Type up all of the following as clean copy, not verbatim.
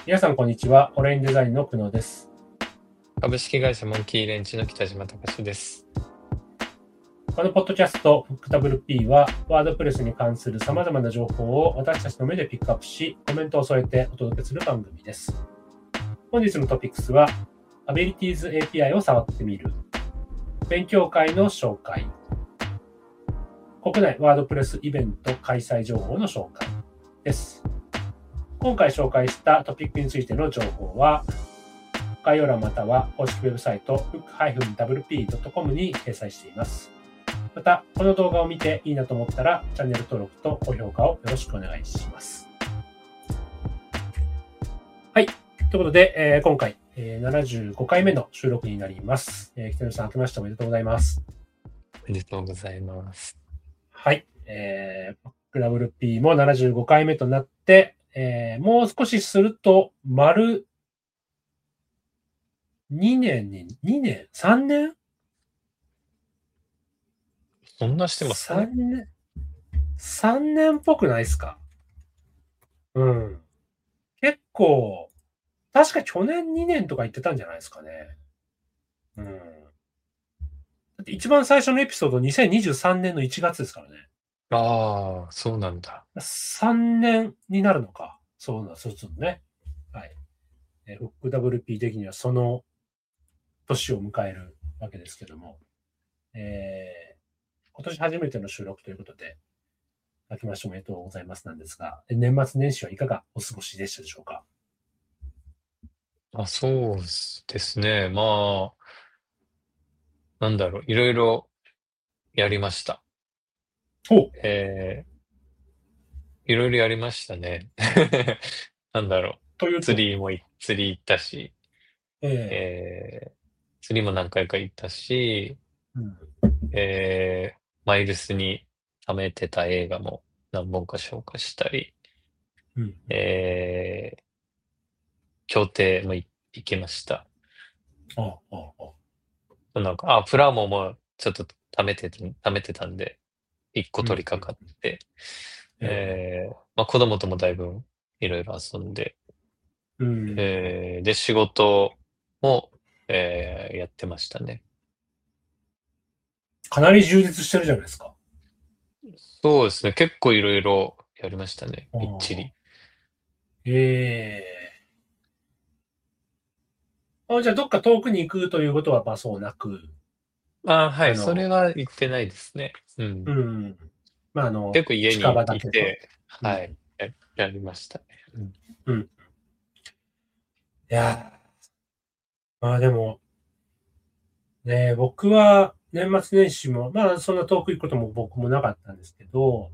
皆さん、こんにちは。オレインデザインの久野です。 株式会社モンキーレンチの北島隆です。 このポッドキャスト、FookWP は、ワードプレスに関する様々な情報を私たちの目でピックアップし、コメントを添えてお届けする番組です。本日のトピックスは、Abilities API を触ってみる、勉強会の紹介、国内ワードプレスイベント開催情報の紹介です。今回紹介したトピックについての情報は、概要欄または公式ウェブサイト book-wp.com に掲載しています。また、この動画を見ていいなと思ったら、チャンネル登録と高評価をよろしくお願いします。はい。ということで、今回、75回目の収録になります。北野さん、明けましておめでとうございます。 おめでとうございます。 はい。WP も75回目となって、もう少しすると、丸2年、3年そんなしてますかね。 3年、3年っぽくないですか？うん。結構、確か去年2年とか言ってたんじゃないですかね。うん。だって一番最初のエピソード2023年の1月ですからね。 ああ、そうなんだ。 3年になるのか。そうするとね。はい。FookWP 的にはその年を迎えるわけですけども。今年初めての収録ということで、明けましておめでとうございますなんですが、年末年始はいかがお過ごしでしたでしょうか？ そうですね。なんだろう。いろいろやりました。 おえいろいろやりましたね。なんだろう。 というと、 釣り行ったし、 ええ釣りも何回か行ったし、 うん、 マイルスに貯めてた映画も何本か消化したり、 うん、 えー協定も行きました。 ああ、ああ、 なんか、プラモもちょっと貯めてたんで、一個うん、うん、 取り掛かって、 え子供ともだいぶいろいろ遊んで、 うん、 で、仕事も、やってましたね。 かなり充実してるじゃないですか。 そうですね、結構いろいろやりましたね、 あみっちり。 あ、ええじゃあ、どっか遠くに行くということは、まあ、そうなく、 はい、それあの、 は言ってないですね。うん。 うん、まあ、 結構家近場にだけど、 いて、 うん、 はい、やりましたね。 うん、うん。いやまあでも、ね、僕は年末年始も、まあ、そんな遠く行くことも僕もなかったんですけど、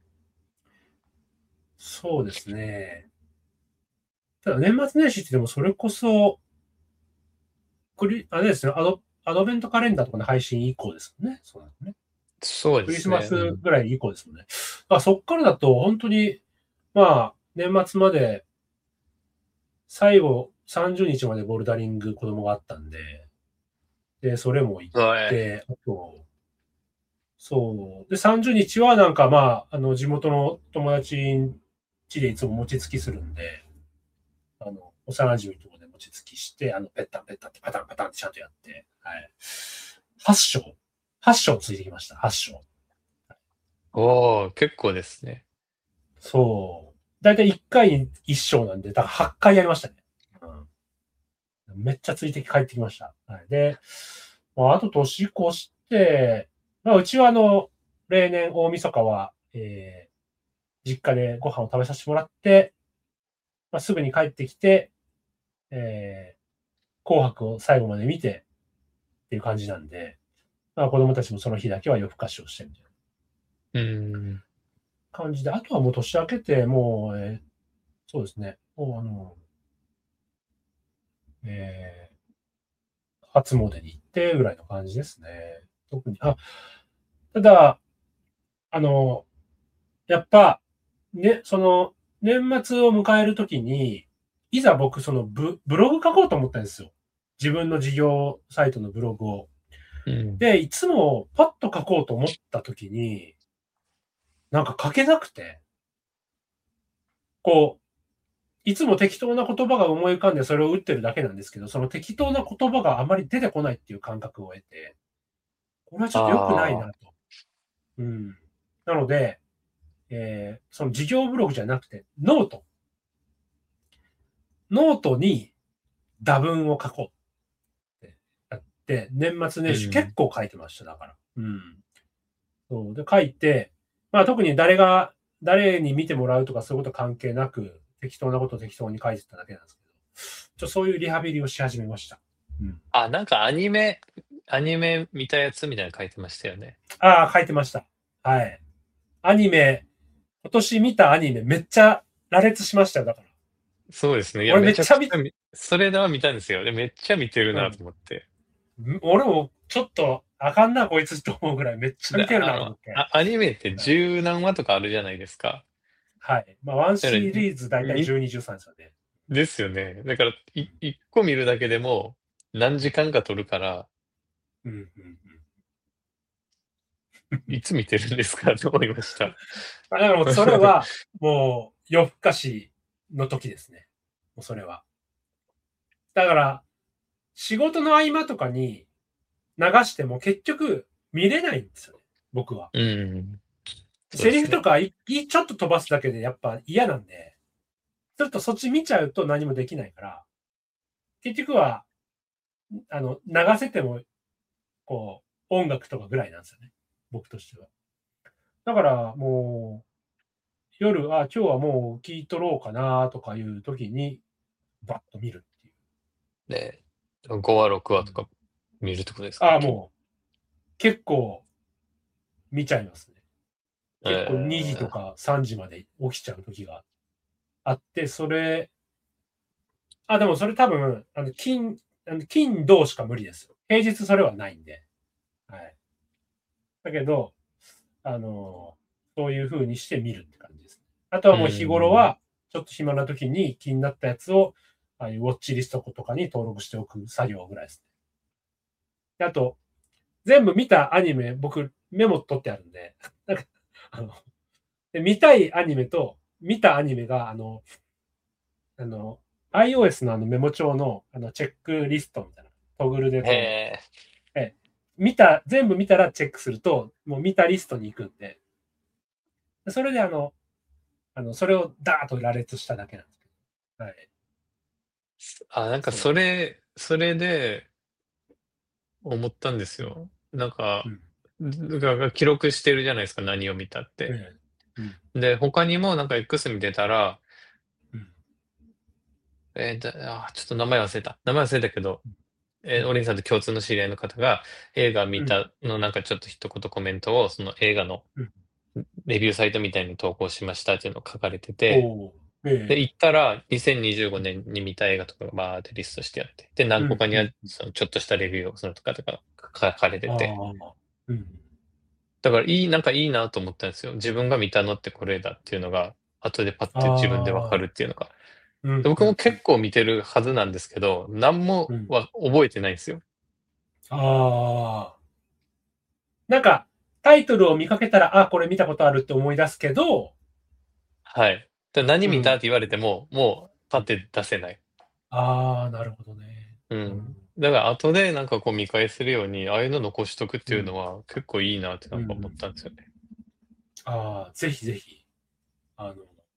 そうですね。ただ年末年始ってでもそれこそ、あれですね、アドベントカレンダーとかの配信以降ですもんね。そうなんですね。 そうでクリスすね、 マスうん。 ぐらい以降ですもんね。そっからだと本当に、まあ、年末まで、最後30日までボルダリング子供があったんで、で、それも行っはい。 て、あと、そう。で、30日はなんかまあ、地元の友達ん家でいつも餅つきするんで、幼馴染のところで餅つきして、ペッタンペッタンってパタンパタンってちゃんとやって、はい。8章。8章ついてきました。8章。 結構ですね。 そう。だいたい1回に1章なんで、だから8回やりましたね。めっちゃついて帰ってきました。はい。で、まあ、あと年越して、まあ、うちは例年大晦日は、実家でご飯を食べさせてもらって、まあ、すぐに帰ってきて、紅白を最後まで見てっていう感じなんで、まあ、子供たちもその日だけは夜更かしをしてみたいなうん。 感じで、あとはもう年明けて、もう、そうですね、もうえ初詣に行ってぐらいの感じですね。特に、ただ、あの、やっぱ、ね、年末を迎えるときに、いざ僕、ブログ書こうと思ったんですよ。自分の事業サイトのブログを。 うん。 で、いつもパッと書こうと思ったときに、なんか書けなくて、こう、 いつも適当な言葉が思い浮かんでそれを打ってるだけなんですけど、その適当な言葉があまり出てこないっていう感覚を得て、これはちょっと良くないああ、 なと。なので、その事業ブログじゃなくて、ノートに打文を書こうってやって、年末年始結構書いてました、だから。そうで、書いて、まあ特に誰に見てもらうとかそういうこと関係なく、適当なことを適当に書いてただけなんですけど、そういうリハビリをし始めました。 なんかアニメ見たやつみたいなの書いてましたよね。 ああ、書いてました。はい。今年見たアニメめっちゃ羅列しましたよ、だから。 そうですね。いや、 俺めめちゃくちゃっちゃそれでは見たんですよ。で、めっちゃ見てるなうん。 と思って。 俺もちょっとあかんな、こいつと思うぐらいめっちゃで、 見てるなと思って。 アニメって十何話とかあるじゃないですか。 はい。まあ、ワンだから、 シリーズだいたいみ 12、13ですよね。 ですよね。だから、一個見るだけでも何時間か取るから、 うんうんうん。 いつ見てるんですかと思いました。 だからもうそれは、もう夜更かしの時ですね。もうそれは。だから、仕事の合間とかに流しても結局見れないんですよね。僕は。 うん。そうセですね。 リフとかちょっと飛ばすだけでやっぱ嫌なんで、ちょっとそっち見ちゃうと何もできないから、結局は、流せても、こ音楽とかぐらいなんですよね。僕としては。だから、もう、夜、今日はもう聞いとろうかなとかいう時に、バッと見るっていう。 で、5話、6話とか見るってことですか？ もう、結構見ちゃいますね。結構2時とえか3時まで起きちゃう時があって、でもそれ多分、金、土しか無理ですよ。平日それはないんで。はい。だけど、あの、そういう風にして見るって感じですね。あとはうもう日頃ん。 は、ちょっと暇な時に気になったやつを、ああいうウォッチリストとかに登録しておく作業ぐらいですね。であと、全部見たアニメ、僕メモ取ってあるんで、なんか、あの、見たいアニメと、見たアニメが、あの、iOS のメモ帳のチェックリストみたいな、トグルでへこえ。 う、全部見たらチェックすると、もう見たリストに行くんで、それでそれをダーッと羅列しただけなんですけど。はい。 なんかそう。 それで思ったんですよ。なんか、 うん。 記録してるじゃないですか、何を見たって。 ええ。うん。 で、他にもなんか X 見てたら、 うん。 ちょっと名前忘れた。名前忘れたけど、 うん。 お兄さんと共通の知り合いの方が、映画見うん。 たのなんかちょっと一言コメントを、その映画のうん。 レビューサイトみたいに投稿しましたっていうのを書かれてて、 おお。えで、 え。 行ったら、2025年に見た映画とかがバーってリストしてあって、で、 うん。 何個かには、 うん。 そのちょっとしたレビューをそのとか書かれてあて、 あ。うん。 だからなんかいいなと思ったんですよ。自分が見たのってこれだっていうのが、後でパッて自分でわかああ。 るっていうのが。 うん。 で、僕もうん。うん。 結構見てるはずなんですけど、なんもうん。 覚えてないんですよ。 ああ。なんか、タイトルを見かけたら、これ見たことあるって思い出すけど、 はい。何うん。 見たって言われても、もうパうん。 ッて出せない。 ああ、なるほどね。 ううん。 ん。だから後でなんかこう見返せるように、ああいうの残しとくってうん。 いうのは結構いいなってなんか思っうん。 たんですよね。 ぜひぜひ。あの、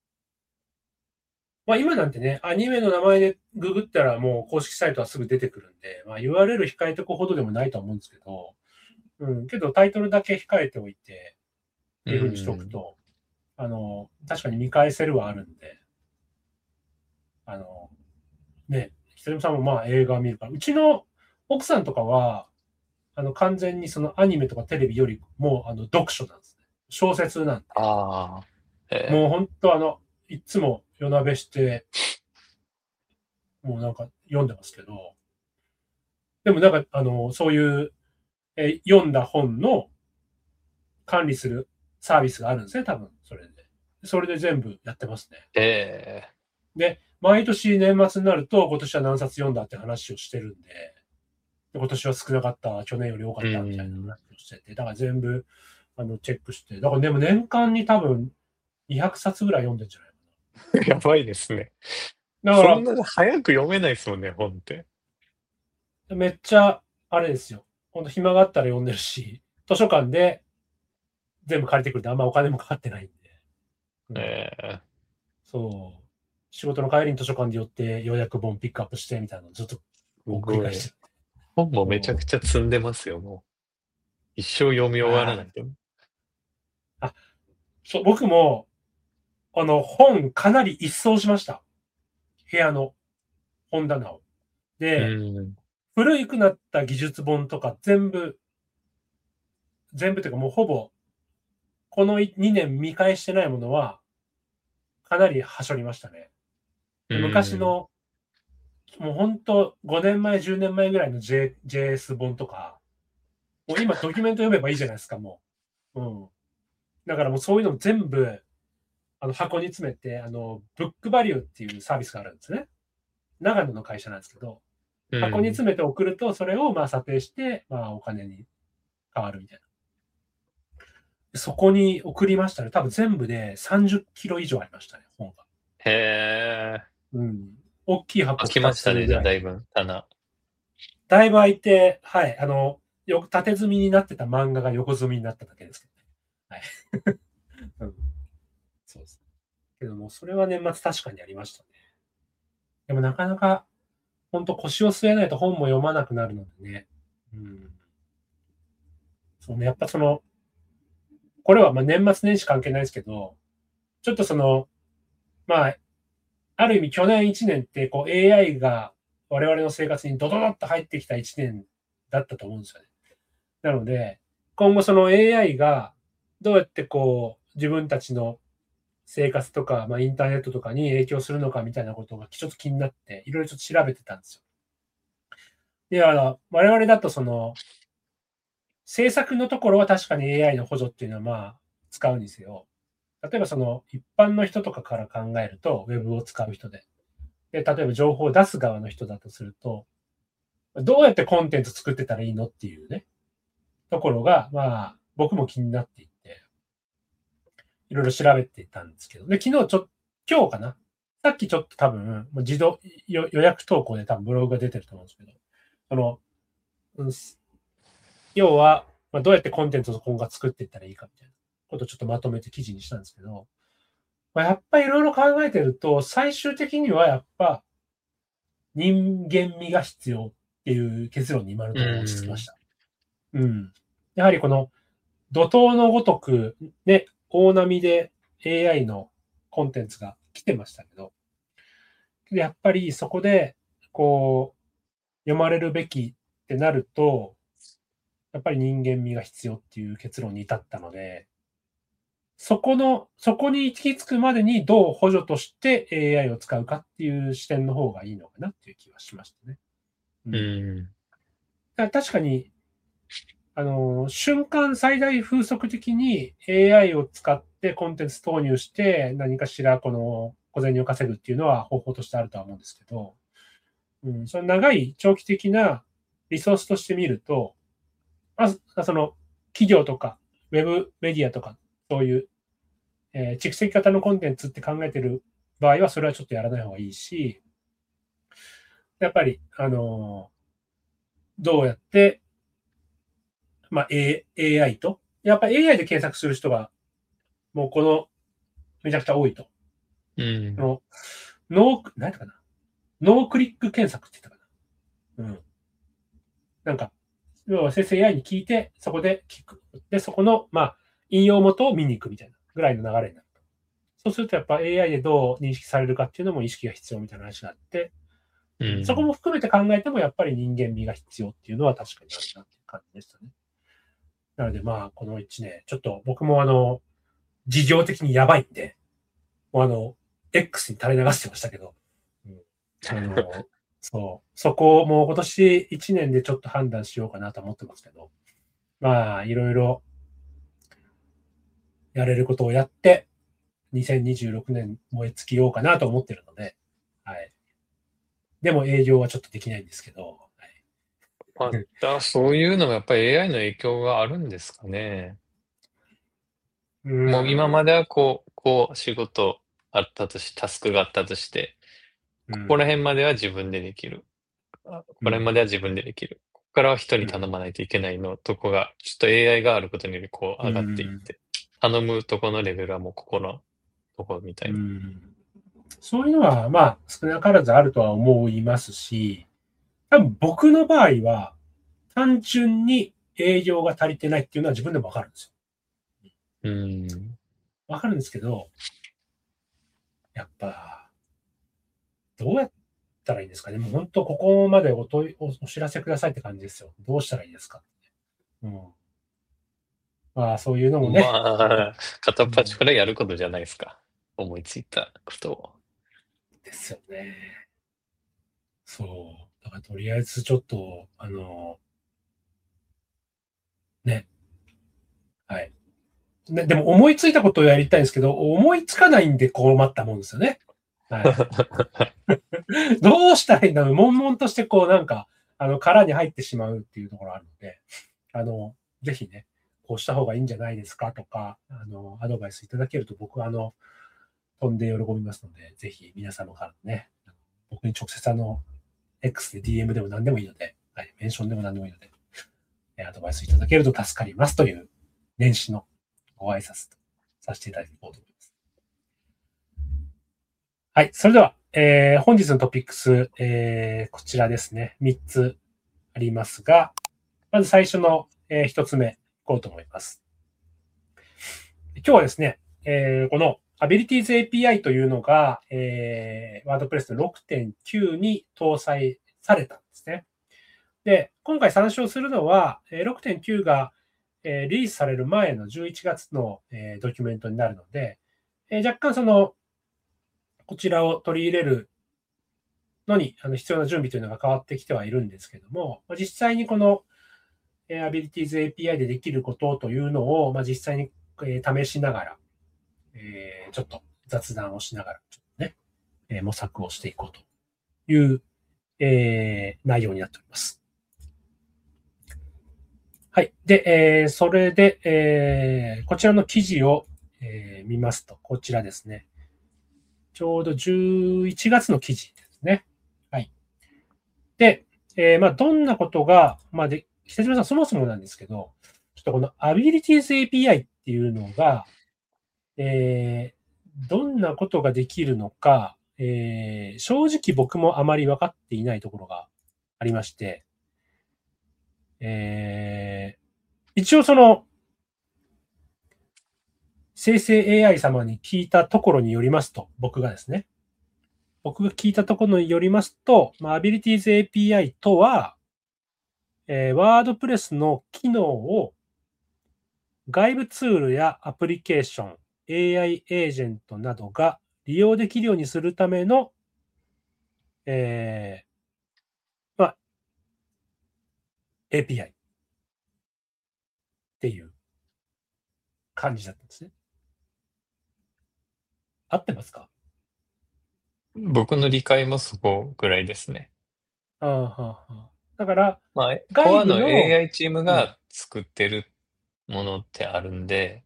今なんてね、アニメの名前でググったらもう公式サイトはすぐ出てくるんで、URL 控えておくほどでもないと思うんですけど、けどタイトルだけ控えておいて、っうていう風にしておくん。 と、確かに見返せるはあるんで、あの、ひとりさんも映画見るから、うちの奥さんとかは、完全にそのアニメとかテレビよりも、読書なんですね。小説なんで。 ああ、 もう本当いつも夜なべして、もうなんか読んでますけど、でもなんか、そういう、読んだ本の管理するサービスがあるんですね、多分、それで。それで全部やってますね。 ええ、 で、毎年年末になると、今年は何冊読んだって話をしてるんで、今年は少なかった、去年より多かうったみたいなん。 話をしてて、だから全部、チェックして、だからでも年間に多分200冊ぐらい読んでんじゃないかやばいですね。 だかそんなに早く読めないですもんね、本って。 ら、めっちゃ、あれですよ。ほんと暇があったら読んでるし、図書館で全部借りてくるんで、あんまお金もかかってないんで。うん。 ええ、 そう。仕事の帰りに図書館で寄って、ようやく本ピックアップしてみたいなのをずっとすこう繰りごい。 返してる。 本もめちゃくそう。 ちゃ積んでますよ、もう。一生読み終わらあないと。 あ、そう、僕も、本かなり一掃しました。部屋の本棚を。 うで、 ん。 古くなった技術本とか全部というかもうほぼ、この2年見返してないものは、かなりはしょりましたね。 うで昔ん。 の、もう本当5年前、10年前ぐらいの、JS 本とか、もう今ドキュメント読めばいいじゃないですか、もう。うん。だからもうそういうのも全部、箱に詰めて、ブックバリューっていうサービスがあるんですね。長野の会社なんですけど、箱にうん。 詰めて送ると、それをまあ査定して、まあお金に変わるみたいな。そこに送りましたね。多分全部で30キロ以上ありましたね、本が。 へえ。 うん。大きい飽箱2 きましたね、じゃあ、 つぐらい。 だいぶ、棚。 だいぶ空いて、はい、縦積みになってた漫画が横積みになっただけですけどね。はい。うん。そうです。けども、それは年末確かにありましたね。でもなかなか、本当腰を据えないと本も読まなくなるのでね。うん。そうね、やっぱこれはまあ年末年始関係ないですけど、ちょっとまあ、ある意味去年1年ってこう AI が我々の生活にドドドッと入ってきた1年だったと思うんですよね。なので、今後その AI がどうやってこう自分たちの生活とか、まあ、インターネットとかに影響するのかみたいなことがちょっと気になって、いろいろちょっと調べてたんですよ。で、我々だと制作のところは確かに AI の補助っていうのはまあ使うんですよ。例えば一般の人とかから考えると、ウェブを使う人で。で、例えば情報を出す側の人だとすると、どうやってコンテンツ作ってたらいいのっていうね、ところが、まあ、僕も気になっていて、いろいろ調べていたんですけど、で、今日かな、さっきちょっと多分、自動予約投稿で多分ブログが出てると思うんですけど、その、うん要は、まあ、どうやってコンテンツを今後作っていったらいいかみたいなことをちょっとまとめて記事にしたんですけど、まあ、やっぱりいろいろ考えてると、最終的にはやっぱ人間味が必要っていう結論に今のうところ落ち着きましん。 た。うん。やはりこの怒涛のごとく、ね、大波で AI のコンテンツが来てましたけど、やっぱりそこで、こう、読まれるべきってなると、やっぱり人間味が必要っていう結論に至ったので、そこに行き着くまでにどう補助として AI を使うかっていう視点の方がいいのかなっていう気はしましたね。ううん。 ん。 確かに、瞬間最大風速的に AI を使ってコンテンツ投入して何かしらこの小銭を稼ぐっていうのは方法としてあるとは思うんですけど、うん、その長い長期的なリソースとして見ると、まず、企業とか、ウェブメディアとか、そういう、蓄積型のコンテンツって考えてる場合は、それはちょっとやらない方がいいし、やっぱり、どうやって、まあ、AI と、やっぱり AI で検索する人が、もうめちゃくちゃ多いと。 うん。 その、何やったかな。ノークリック検索って言ったかな。うん。なんか、要は生成 AI に聞いて、そこで聞く。で、そこの、まあ、引用元を見に行くみたいなぐらいの流れになる。そうするとやっぱ AI でどう認識されるかっていうのも意識が必要みたいな話があって、うん、そこうん。 も含めて考えてもやっぱり人間味が必要っていうのは確かにあるなっていう感じでしたね。なのでまあ、この1年、ちょっと僕も事業的にやばいんで、もうX に垂れ流してましたけど、うん、そこをもう今年1年でちょっと判断しようかなと思ってますけど、まあ、いろいろやれることをやって、2026年燃え尽きようかなと思ってるので、はい。でも営業はちょっとできないんですけど、はい。 また、そういうのもやっぱり AI の影響があるんですかね。 うもう今ん。 まではこう仕事あったとしタスクがあったとして、 こら辺までは自分でできる。ここら辺までは自分でできる。ここからは人に頼まないといけないのとこが、ちょっと AI があることによりこう上がっていって、頼むとこのレベルはもうここのとこみたいな。 そういうのは、まあ、少なからずあるとは思いますし、多分僕の場合は、単純に営業が足りてないっていうのは自分でもわかるんですよ。わかるんですけど、やっぱ、どうやったらいいんですかね。もう本当、ここまでお知らせくださいって感じですよ。どうしたらいいですか。まあ、そういうのもね。 まあ、片っ端からやることじゃないですか。思いついたことを。 ですよね。そう。だからとりあえずちょっと、ね。はい。ね、でも思いついたことをやりたいんですけど、思いつかないんで困ったもんですよね。はい。どうしたらいいんだろう。悶々としてこうなんか、殻に入ってしまうっていうところあるので、ぜひね、こうした方がいいんじゃないですかとか、アドバイスいただけると僕は飛んで喜びますので、ぜひ皆様からね、僕に直接X で DM でも何でもいいので、はい、メンションでも何でもいいので、アドバイスいただけると助かりますという年始のご挨拶とさせていただこうと思います。はい。それでは、本日のトピックス、こちらですね。3つありますが、まず最初の、1つ目、いこうと思います。今日はですね、この Abilities API というのが、WordPress 6.9 に搭載されたんですね。で、今回参照するのは、6.9 が、リリースされる前の11月の、ドキュメントになるので、若干こちらを取り入れるのに必要な準備というのが変わってきてはいるんですけども、実際にこの Abilities API でできることというのを、実際に試しながら、ちょっと雑談をしながら、ちょっとね、模索をしていこうという、内容になっております。はい。で、それで、こちらの記事を、見ますと、こちらですね。ちょうど11月の記事ですね。はい。で、どんなことが、北島さんそもそもなんですけど、ちょっとこの Abilities API っていうのが、どんなことができるのか、正直僕もあまり分かっていないところがありまして、一応生成 AI 様に聞いたところによりますと、僕が聞いたところによりますと、Abilities API とは、WordPress の機能を外部ツールやアプリケーション、AI エージェントなどが利用できるようにするための、API っていう感じだったんですね。合ってますか？ 僕の理解もそこぐらいですね。 だから、 コアの外部の、 AI チームが作ってるものってあるんで、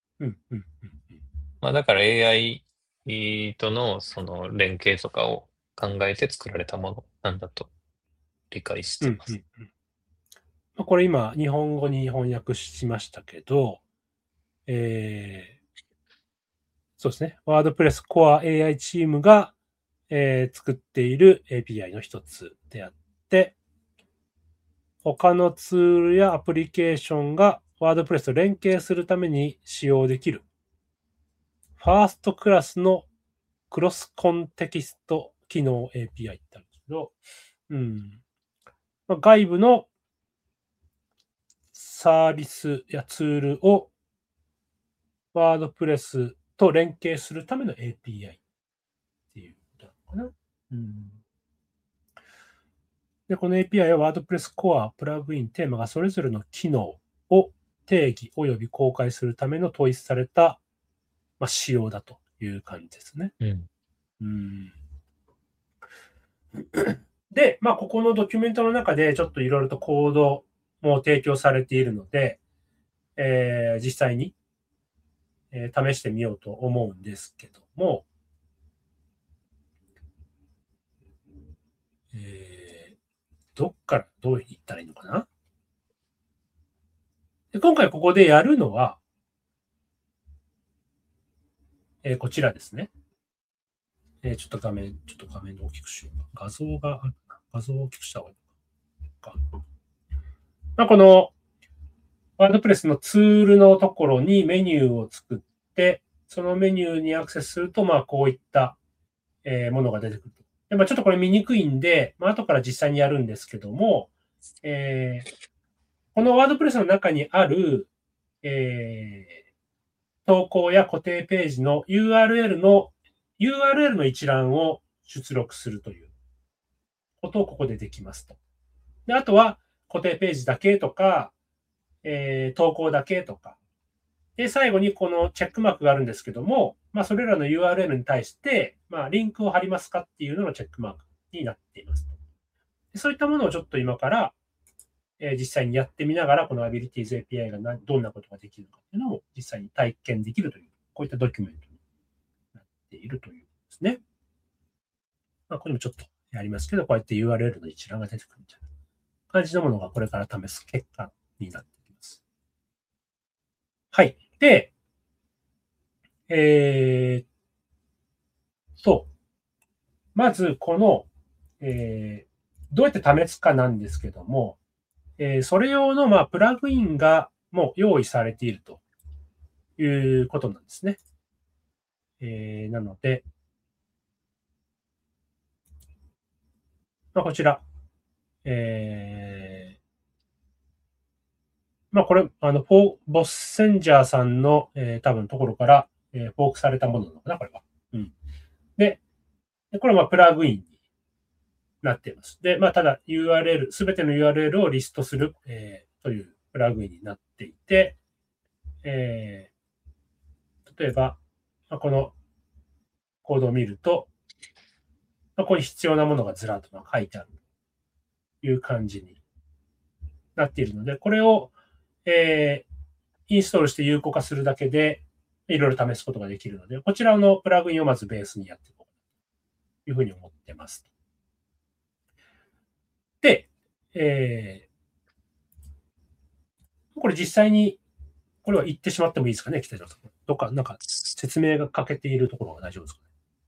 だから AI とのその連携とかを考えて作られたものなんだと理解してます。 これ今、日本語に翻訳しましたけど、そうですね。WordPress Core AI チームが、作っている API の一つであって、他のツールやアプリケーションが WordPress と連携するために使用できるファーストクラスのクロスコンテキスト機能 API ってあるんですけど、外部のサービスやツールを WordPress と連携するための API っていうことなのかな。で、この API は WordPress Core、プラグイン、テーマがそれぞれの機能を定義及び公開するための統一された、仕様だという感じですね。で、ここのドキュメントの中でちょっといろいろとコードも提供されているので、実際に、試してみようと思うんですけども、 どっからどういったらいいのかな。で今回ここでやるのは、こちらですね。ちょっと画面を大きくしよう。画像を大きくした方がいいのか。このワードプレスのツールのところにメニューを作って、そのメニューにアクセスすると、こういったものが出てくる。でちょっとこれ見にくいんで、後から実際にやるんですけども、このワードプレスの中にある、投稿や固定ページの URL の一覧を出力するということをここでできますと。であとは固定ページだけとか、投稿だけとか。で、最後にこのチェックマークがあるんですけども、それらの URL に対して、リンクを貼りますかっていうののチェックマークになっています。でそういったものをちょっと今から、実際にやってみながら、この Abilities API がどんなことができるのかっていうのを実際に体験できるという、こういったドキュメントになっているというですね。これもちょっとやりますけど、こうやって URL の一覧が出てくるみたいな感じのものがこれから試す結果になっています。はい。で、まずこの、どうやって試すかなんですけども、それ用のプラグインがもう用意されているということなんですね。なので、こちら、これ、ボッセンジャーさんの、多分ところから、フォークされたものなのかな、これは。で、これはプラグインになっています。で、ただ URL、すべての URL をリストする、というプラグインになっていて、例えば、このコードを見ると、ここに必要なものがずらっと書いてあるという感じになっているので、これを、インストールして有効化するだけで、いろいろ試すことができるので、こちらのプラグインをまずベースにやっていこうというふうに思ってます。で、これ実際に、これは言ってしまってもいいですかね、北島さん。どっか、説明が欠けているところは大丈夫ですか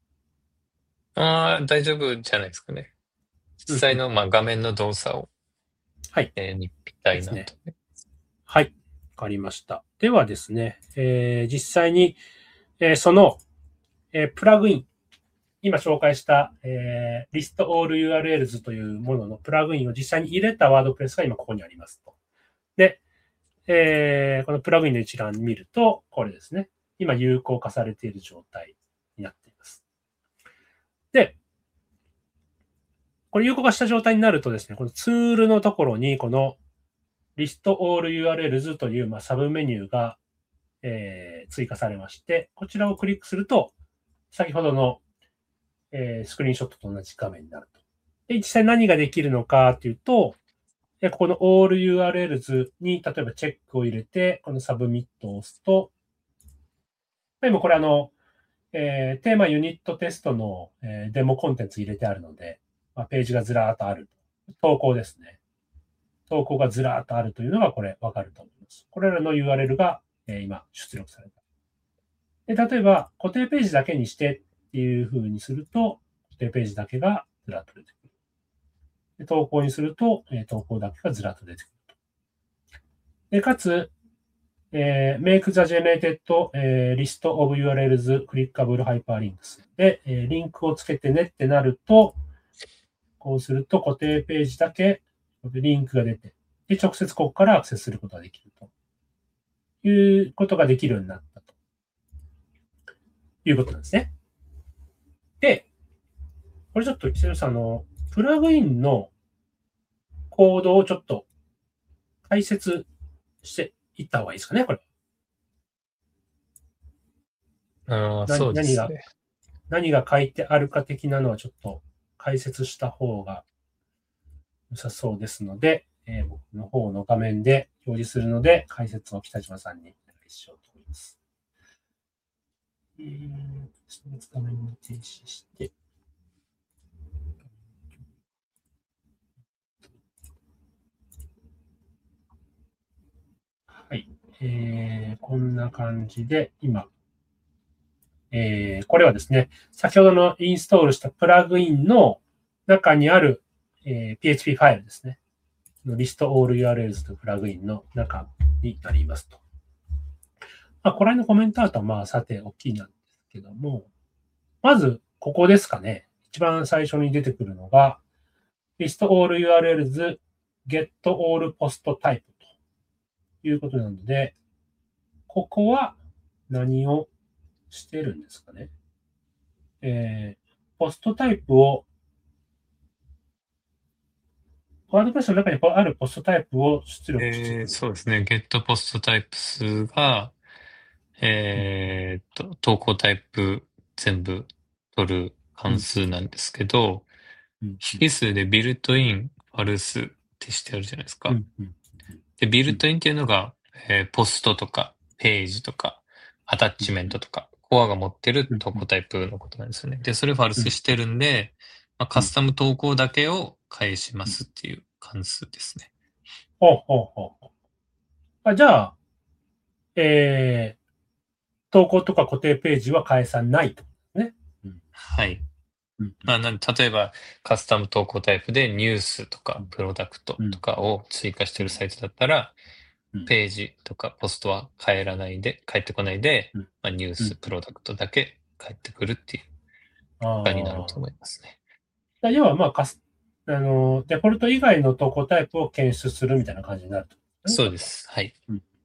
ね。大丈夫じゃないですかね。実際の画面の動作を、 はい。 見たいなと、 ね。はい。わかりました。ではですね、実際に、その、プラグイン、今紹介した、List All URLs というもののプラグインを実際に入れたワードプレスが今ここにありますと。で、このプラグインの一覧見ると、これですね。今有効化されている状態になっています。で、これ有効化した状態になるとですね、このツールのところに、この List All URLs というサブメニューが、追加されまして、こちらをクリックすると、先ほどの、スクリーンショットと同じ画面になると。で、実際何ができるのかというと、ここの All URLs に例えばチェックを入れて、このサブミットを押すと、今これテーマユニットテストの、デモコンテンツ入れてあるので、ページがずらーっとある。投稿ですね。投稿がずらーっとあるというのがこれわかると思います。これらの URL が、今出力された。で、例えば固定ページだけにしてっていう風にすると、固定ページだけがずらっと出てくる。で投稿にすると、投稿だけがずらっと出てくると。で、かつ、make the generated list of URLs clickable hyperlinks で、リンクをつけてねってなると、こうすると固定ページだけリンクが出て、で、直接ここからアクセスすることができるということができるようになったということなんですね。で、これちょっと、キセルさんのプラグインのコードをちょっと解説していった方がいいですかね、これ。 そうですね。 何が書いてあるか的なのはちょっと解説した方が良さそうですので、僕の方の画面で表示するので、解説を北島さんにお願いしようと思います。画面に停止して、 こんな感じで、今、これはですね、先ほどのインストールしたプラグインの中にある、PHP ファイルですね。list all URLs というプラグインの中になりますと。まあ、これのコメントアウトはまあさて大きいなんですけども、まずここですかね。一番最初に出てくるのが、list all URLs get all post type ということなので、ここは何をしてるんですかね。ポストタイプを、ワードプレスの中にあるポストタイプを出力してる。 そうですね。get post types が、投稿タイプ全部取る関数なんですけど、引数でビルトイン、ファルスってしてあるじゃないですか。で、ビルトインっていうのが、ポストとか、ページとか、アタッチメントとか、コアが持ってる投稿タイプのことなんですよね。で、それファルスしてるんで、まあ、カスタム投稿だけを返しますっていう関数ですね。 ほうほうほう。あ、じゃあ、投稿とか固定ページは返さないとね。 はい。まあ、例えば、カスタム投稿タイプでニュースとかプロダクトとかを追加してるサイトだったら、ページとかポストは返ってこないで、まあ、ニュース、プロダクトだけ返ってくるっていう結果になると思いますね。 要は、まあ、デフォルト以外の投稿タイプを検出するみたいな感じになると、ね。 そうです。はい。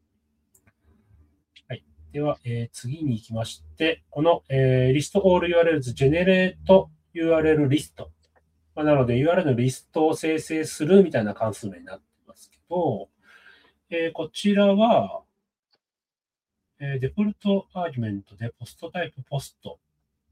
はい。では、次に行きまして、この、list all URLs generate URL list。まあ、なので URL のリストを生成するみたいな関数名になってますけど、こちらは、デフォルトアーギュメントでポストタイプポスト。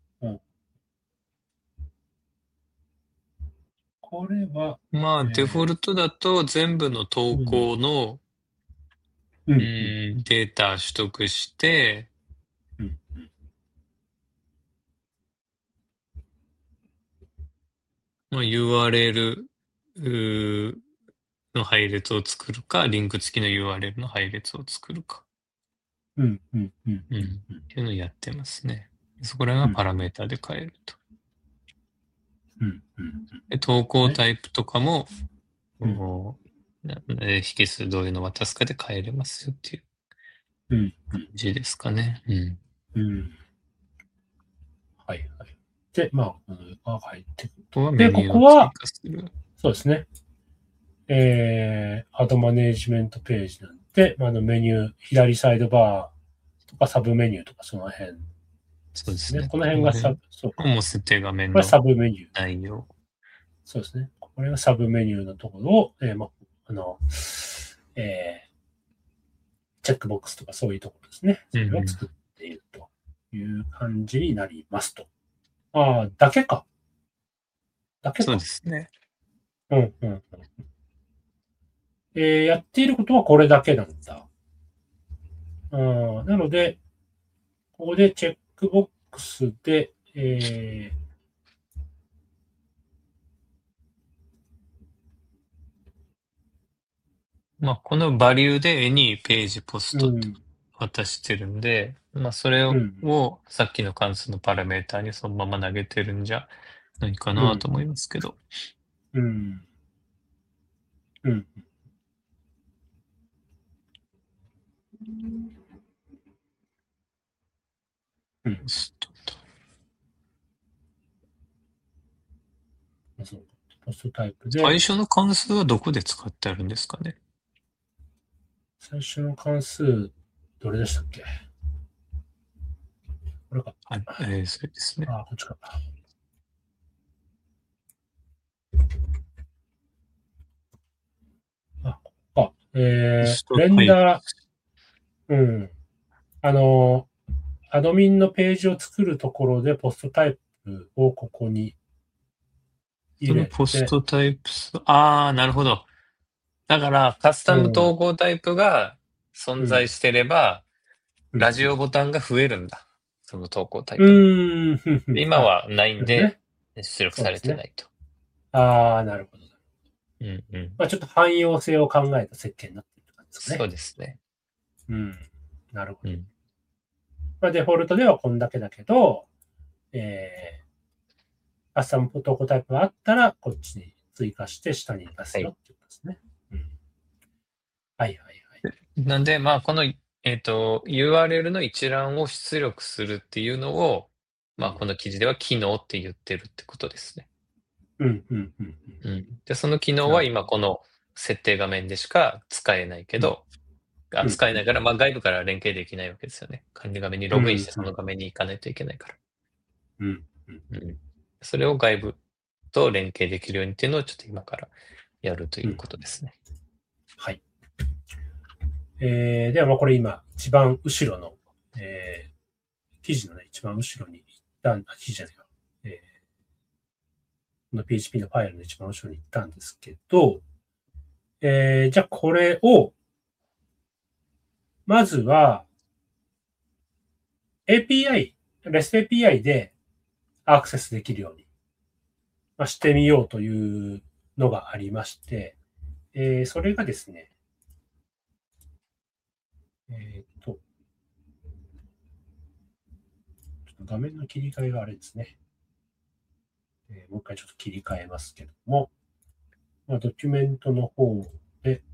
これは、 まあ、デフォルトだと全部の投稿の、データ取得して、まあ、URL の配列を作るか、リンク付きの URL の配列を作るか。っていうのをやってますね。そこら辺はパラメータで変えると。で投稿タイプとかも、引数どういうの渡すかで変えれますよっていう感じですかね。 はいはい。で、まあ、このが入ってくる。 ここはメニューを追加する。 そうですね。アドマネージメントページなんで、メニュー、左サイドバーとかサブメニューとかその辺。 そうですね。 この辺がそうか。もう設定画面のこれサブメニュー。 内容。 そうですね。これがサブメニューのところを、チェックボックスとかそういうところですね。それを作っているという感じになりますと。ああ、だけか。 そうですね。 やっていることはこれだけなんだ。なので、ここでチェックボックスで、 まあ、このバリューで any ページポストと渡してるんで、まあ、それをさっきの関数のパラメータにそのまま投げてるんじゃないかなと思いますけど。ポストと。 ポストタイプで。 最初の関数はどこで使ってあるんですかね。 最初の関数、どれでしたっけ。これか。 そうですね。 こっちか。ここか。レンダー、アドミンのページを作るところでポストタイプをここに入れて。 そのポストタイプなるほど。だから、カスタム統合タイプが存在してれば、ラジオボタンが増えるんだ。その投稿タイプ。今はないんで、出力されてないと。 なるほど。ちょっと汎用性を考えた設計になっている感じですかね。 そうですね。 なるほど。 うん。 まあ、デフォルトではこんだけだけど、カスタムプロトコタイプがあったら、こっちに追加して下に出すよっていうことですね。はいはいはい。 なんで、まあ、この、URL の一覧を出力するっていうのを、まあ、この記事では機能って言ってるってことですね。で、その機能は今この設定画面でしか使えないけど、使えないから、まあ、外部から連携できないわけですよね。管理画面にログインしてその画面に行かないといけないから。それを外部と連携できるようにっていうのをちょっと今からやるということですね。 はい。では、まあこれ今、一番後ろの、記事のね、一番後ろに一旦、記事じゃないか。この PHP のファイルの一番後ろに行ったんですけど、じゃあこれを、まずは、API、REST API でアクセスできるように、まあ、してみようというのがありまして、それがですね、ちょっと画面の切り替えがあれですね。もう一回ちょっと切り替えますけども、まあ、ドキュメントの方で、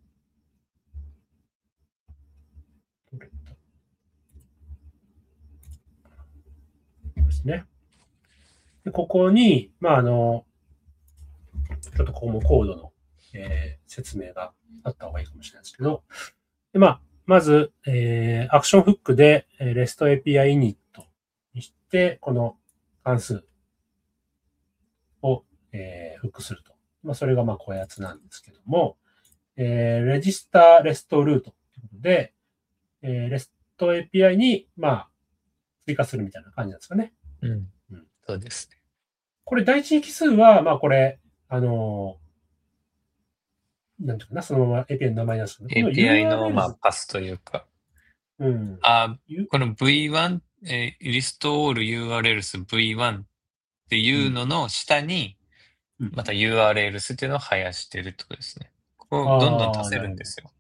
ですね。でここに、まあ、ちょっとここもコードの、説明があった方がいいかもしれないですけど、でまあ、まず、アクションフックで、REST API init にして、この関数を、フックすると。まあ、それがまあ、こういうやつなんですけども、レジスター REST ルートということで、REST API に、まあ、追加するみたいな感じなんですかね。 そうですね。 これ、第一奇数は、まあ、これ、なんていうかな、そのまま API の名前なんですけど、 API の、まあ、パスというか。この V1、List All URLs V1 っていうのの下に、また URLs っていうのを生やしてるってことですね。ここをどんどん足せるんですよ。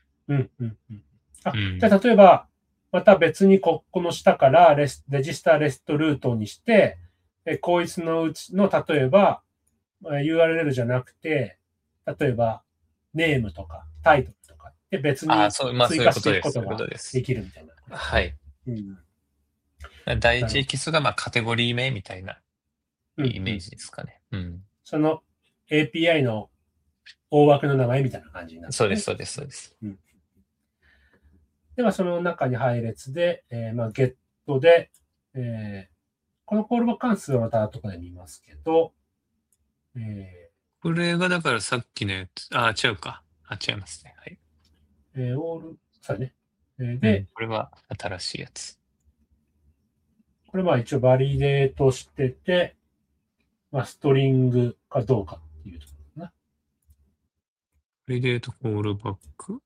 じゃあ、例えば、また別にこの下からレジスターレストルートにして、こいつのうちの、例えば、URL じゃなくて、例えば、ネームとかタイトルとかで別に追加していくことができるみたいな。 はい。第一奇数がまあカテゴリー名みたいなイメージですかね。 その API の大枠の名前みたいな感じになる、ね。 そうです、そうです、そうです。 では、その中に配列で、まあ、ゲットで、このコールバック関数はまた後で見ますけど、 これがだからさっきのやつ、違うか。違いますね。はい。 オール、そうね。 で、これは新しいやつ。 これは一応バリデートしてて、まあ、ストリングかどうかっていうところかな。 バリデートコールバック。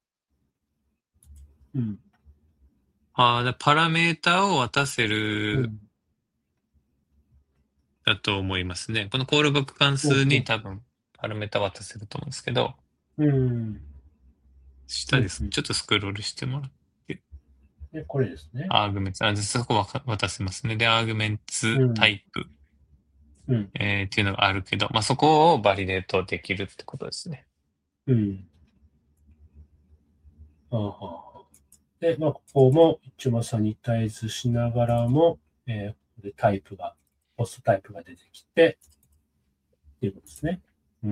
パラメータを渡せる、だと思いますね。このコールバック関数に多分パラメータ渡せると思うんですけど、下です。ちょっとスクロールしてもらって。 で、これですね。 アーグメンツ、そこは渡せますね。で、アーグメンツタイプ、っていうのがあるけど、まあ、そこをバリデートできるってことですね。 で、まあ、ここも一応サニタイズしながらも、タイプが、ポストタイプが出てきて、っていうことですね。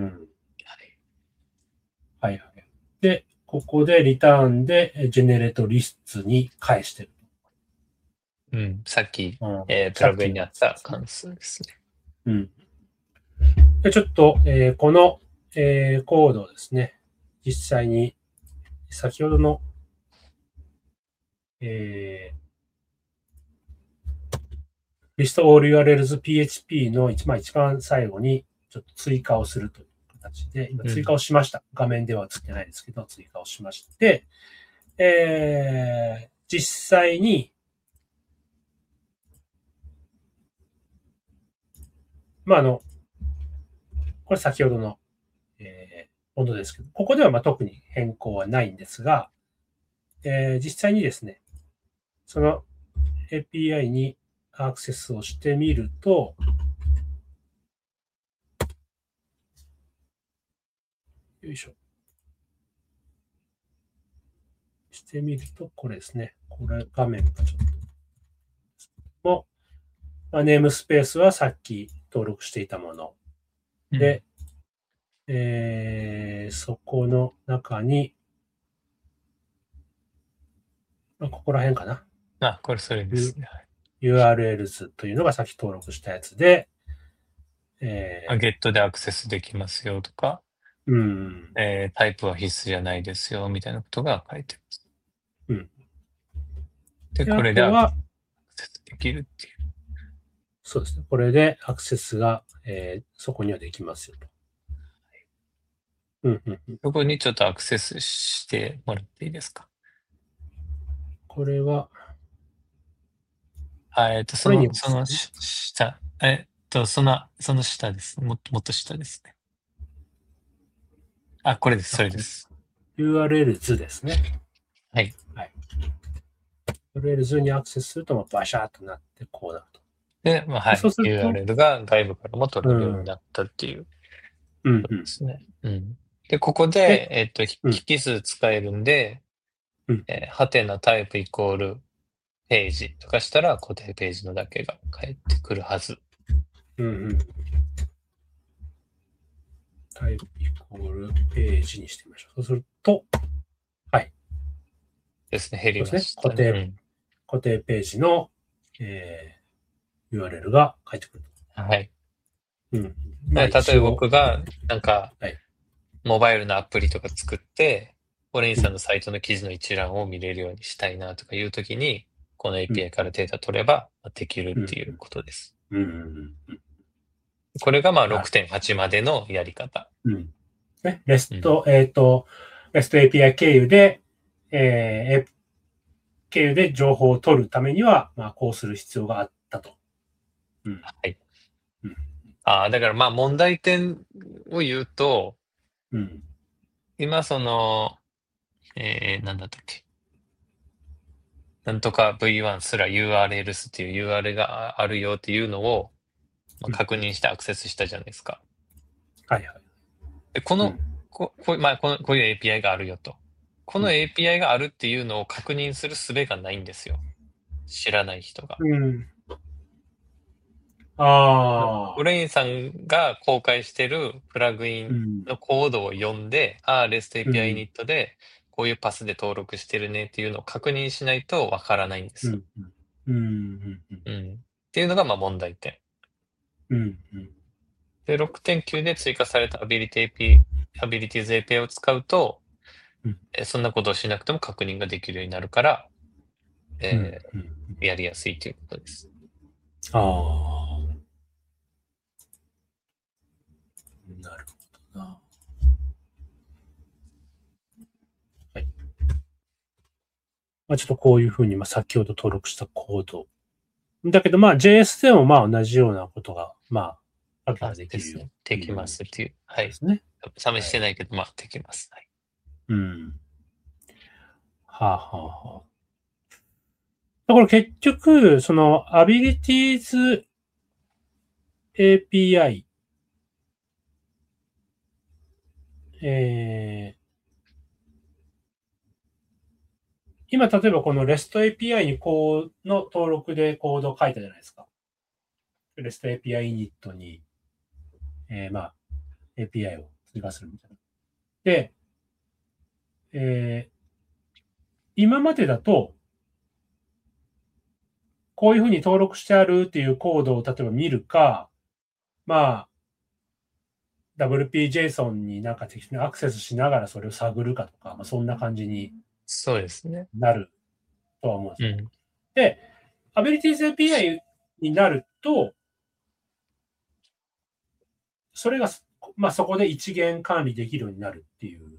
はいはい。で、ここでリターンで、ジェネレートリストに返してる。 さっき、プラグインにあった関数ですね。で、ちょっと、この、コードをですね、実際に、先ほどの、list all URLs PHP の一番最後にちょっと追加をするという形で、今追加をしました。画面では映ってないですけど、追加をしまして、実際に、まあ、これ先ほどの、ものですけど、ここでは特に変更はないんですが、 実際にですね、その API にアクセスをしてみると、よいしょ。してみると、これですね。これ、画面がちょっと。も、ネームスペースはさっき登録していたもの。で、そこの中に、ここら辺かな。 これそれですね。 URLs というのがさっき登録したやつで、 ゲットでアクセスできますよとか、タイプは必須じゃないですよみたいなことが書いてます。で、これでアクセスできるっていう。 そうですね。これでアクセスが、そこにはできますよと。 そこにちょっとアクセスしてもらっていいですか。 これは、 その下、その下です。もっと下ですね。これです。それです。 URL 図ですね。 はい。 URL 図にアクセスすると、バシャーとなってこうなると。 で、そうすると URL が外部からも取れるようになったっていうことですね。で、ここで、引数使えるんで、ハテナタイプイコールページとかしたら固定ページのだけが返ってくるはず。 タイプイコールページにしてみましょう。そうすると、はい。 ですね、減りました、 ね。固定ページの、URL が返ってくる。 はい。 例えば僕が、モバイルのアプリとか作って、オレインさんのサイトの記事の一覧を見れるようにしたいなとかいうときに、この API からデータ取ればできるっていうことです。これが6.8 までのやり方。 REST API 経由で、経由で情報を取るためには、こうする必要があったと。 はい。だから問題点を言うと、今なんだったっけ。なんとか V1 すら URLs っていう URL があるよっていうのを確認してアクセスしたじゃないですか。 はいはい。 で、こういう API があるよと。この API があるっていうのを確認する術がないんですよ。知らない人が。オレインさんが公開してるプラグインのコードを読んで、REST API init でこういうパスで登録してるねっていうのを確認しないとわからないんですよ。っていうのが問題点。で、6.9 で追加された Abilities API を使うと、そんなことをしなくても確認ができるようになるから、やりやすいということです。 なるほどな。はい。ちょっとこういうふうに、先ほど登録したコード。だけど、JS でも同じようなことが、できるよ。 できますっていう。はい。 ですね。 試してないけど、できます。はい。 だから結局、その Abilities API、今、例えばこの REST API にの登録でコードを書いたじゃないですか。REST API init に、API を追加するみたいな。で、今までだと、こういうふうに登録してあるっていうコードを例えば見るか、WPJSON に適当にアクセスしながらそれを探るかとか、そんな感じにそうですね。 なるとは思うんですよ。で、Abilities API になると、それが、そこで一元管理できるようになるっていう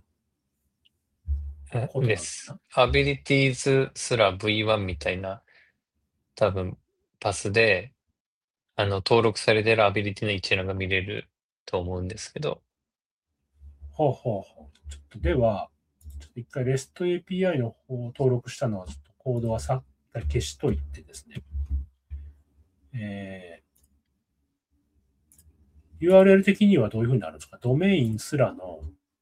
ことです。Abilities すら V1 みたいな、多分、パスで、登録されているアビリティの一覧が見れると思うんですけど。 ちょっとでは、ちょっ一回 REST API の方を登録したのは、ちょっとコードはさっき消しといてですね。URL 的にはどういうふうになるんですか？ドメインすらの、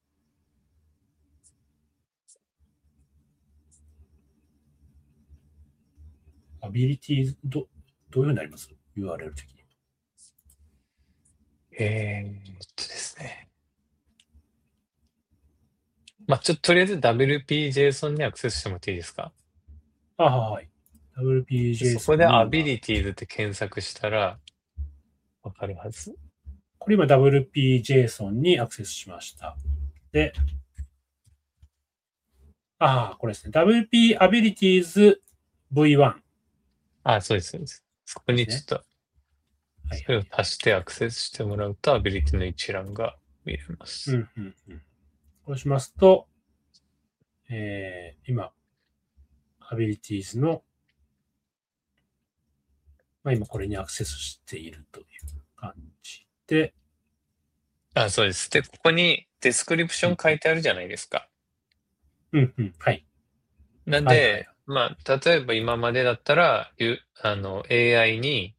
アビリティどういうふうになります？ URL 的に。 ですね。まあ、ちょっととりあえず WP-JSON にアクセスしてもらっていいですか？ はい。 そ WPJSON こでに今 Abilities って検索したらわかるはず。 これ今 WPJSON にアクセスしました。で、これですね。WP Abilities V1。 そうです、そうです。そこにちょっと、それを足してアクセスしてもらうと、Ability の一覧が見れます。 そうしますと、今、Abilities の、今これにアクセスしているという感じで。 そうです。で、ここにデスクリプション書いてあるじゃないですか。 はい。 なんで、例えば今までだったら、AI に、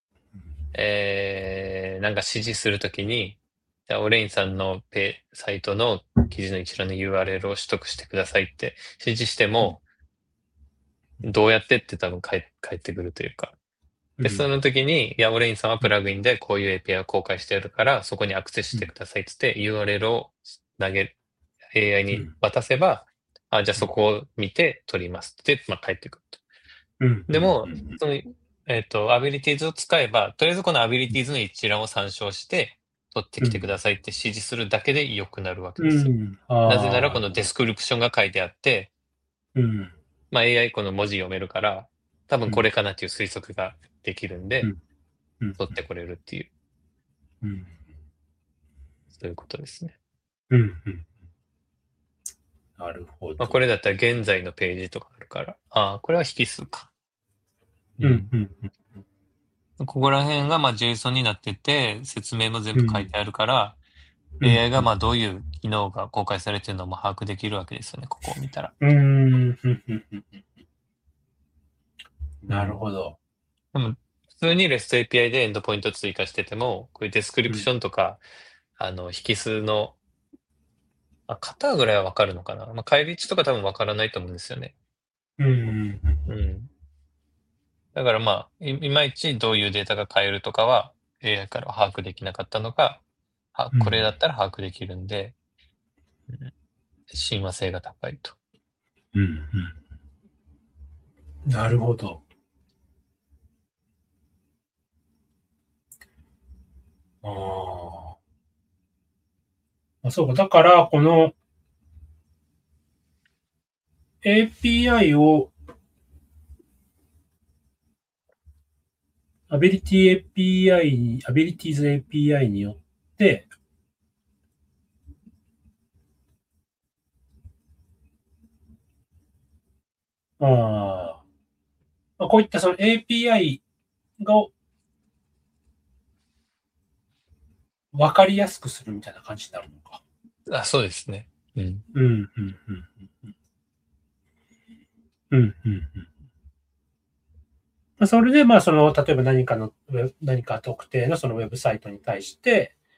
なんか指示するときに、じゃあ、オレインさんのサイトの記事の一覧の URL を取得してくださいって指示しても、どうやってって多分返ってくるというか。で、その時に、いや、オレインさんはプラグインでこういう API を公開してやるから、そこにアクセスしてくださいって言って、URL をAI に渡せば、じゃあそこを見て取りますって、返ってくると。でも、その、Abilities を使えば、とりあえずこの Abilities の一覧を参照して、取ってきてくださいって指示するだけで良くなるわけですよ。なぜならこのデスクリプションが書いてあって、AI この文字読めるから、多分これかなっていう推測ができるんで、取ってこれるっていう。そういうことですね。 なるほど。 これだったら現在のページとかあるから、これは引数か。ここら辺がJSON になってて、説明も全部書いてあるから、AI がどういう機能が公開されてるのも把握できるわけですよね、ここを見たら。 なるほど。 でも、普通に REST API でエンドポイント追加してても、こういうデスクリプションとか、引数の、型ぐらいはわかるのかな。返り値とか多分わからないと思うんですよね。だからいまいちどういうデータが変えるとかは AI からは把握できなかったのが、これだったら把握できるんで、親和性が高いと。 なるほど。そうか。だから、この API を、Abilities API によって、こういったその API が分かりやすくするみたいな感じになるのか。 そうですね。 それで、例えば何か特定のそのウェブサイトに対して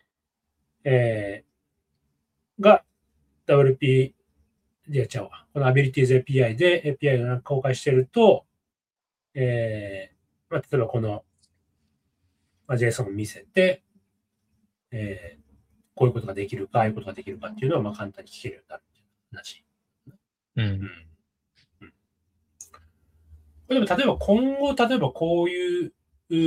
、WP、この Abilities API で API を公開していると、例えばこの、JSON を見せて、こういうことができるか、ああいうことができるかっていうのは、簡単に聞けるようになるっていう話。でも、例えば今後、こういう、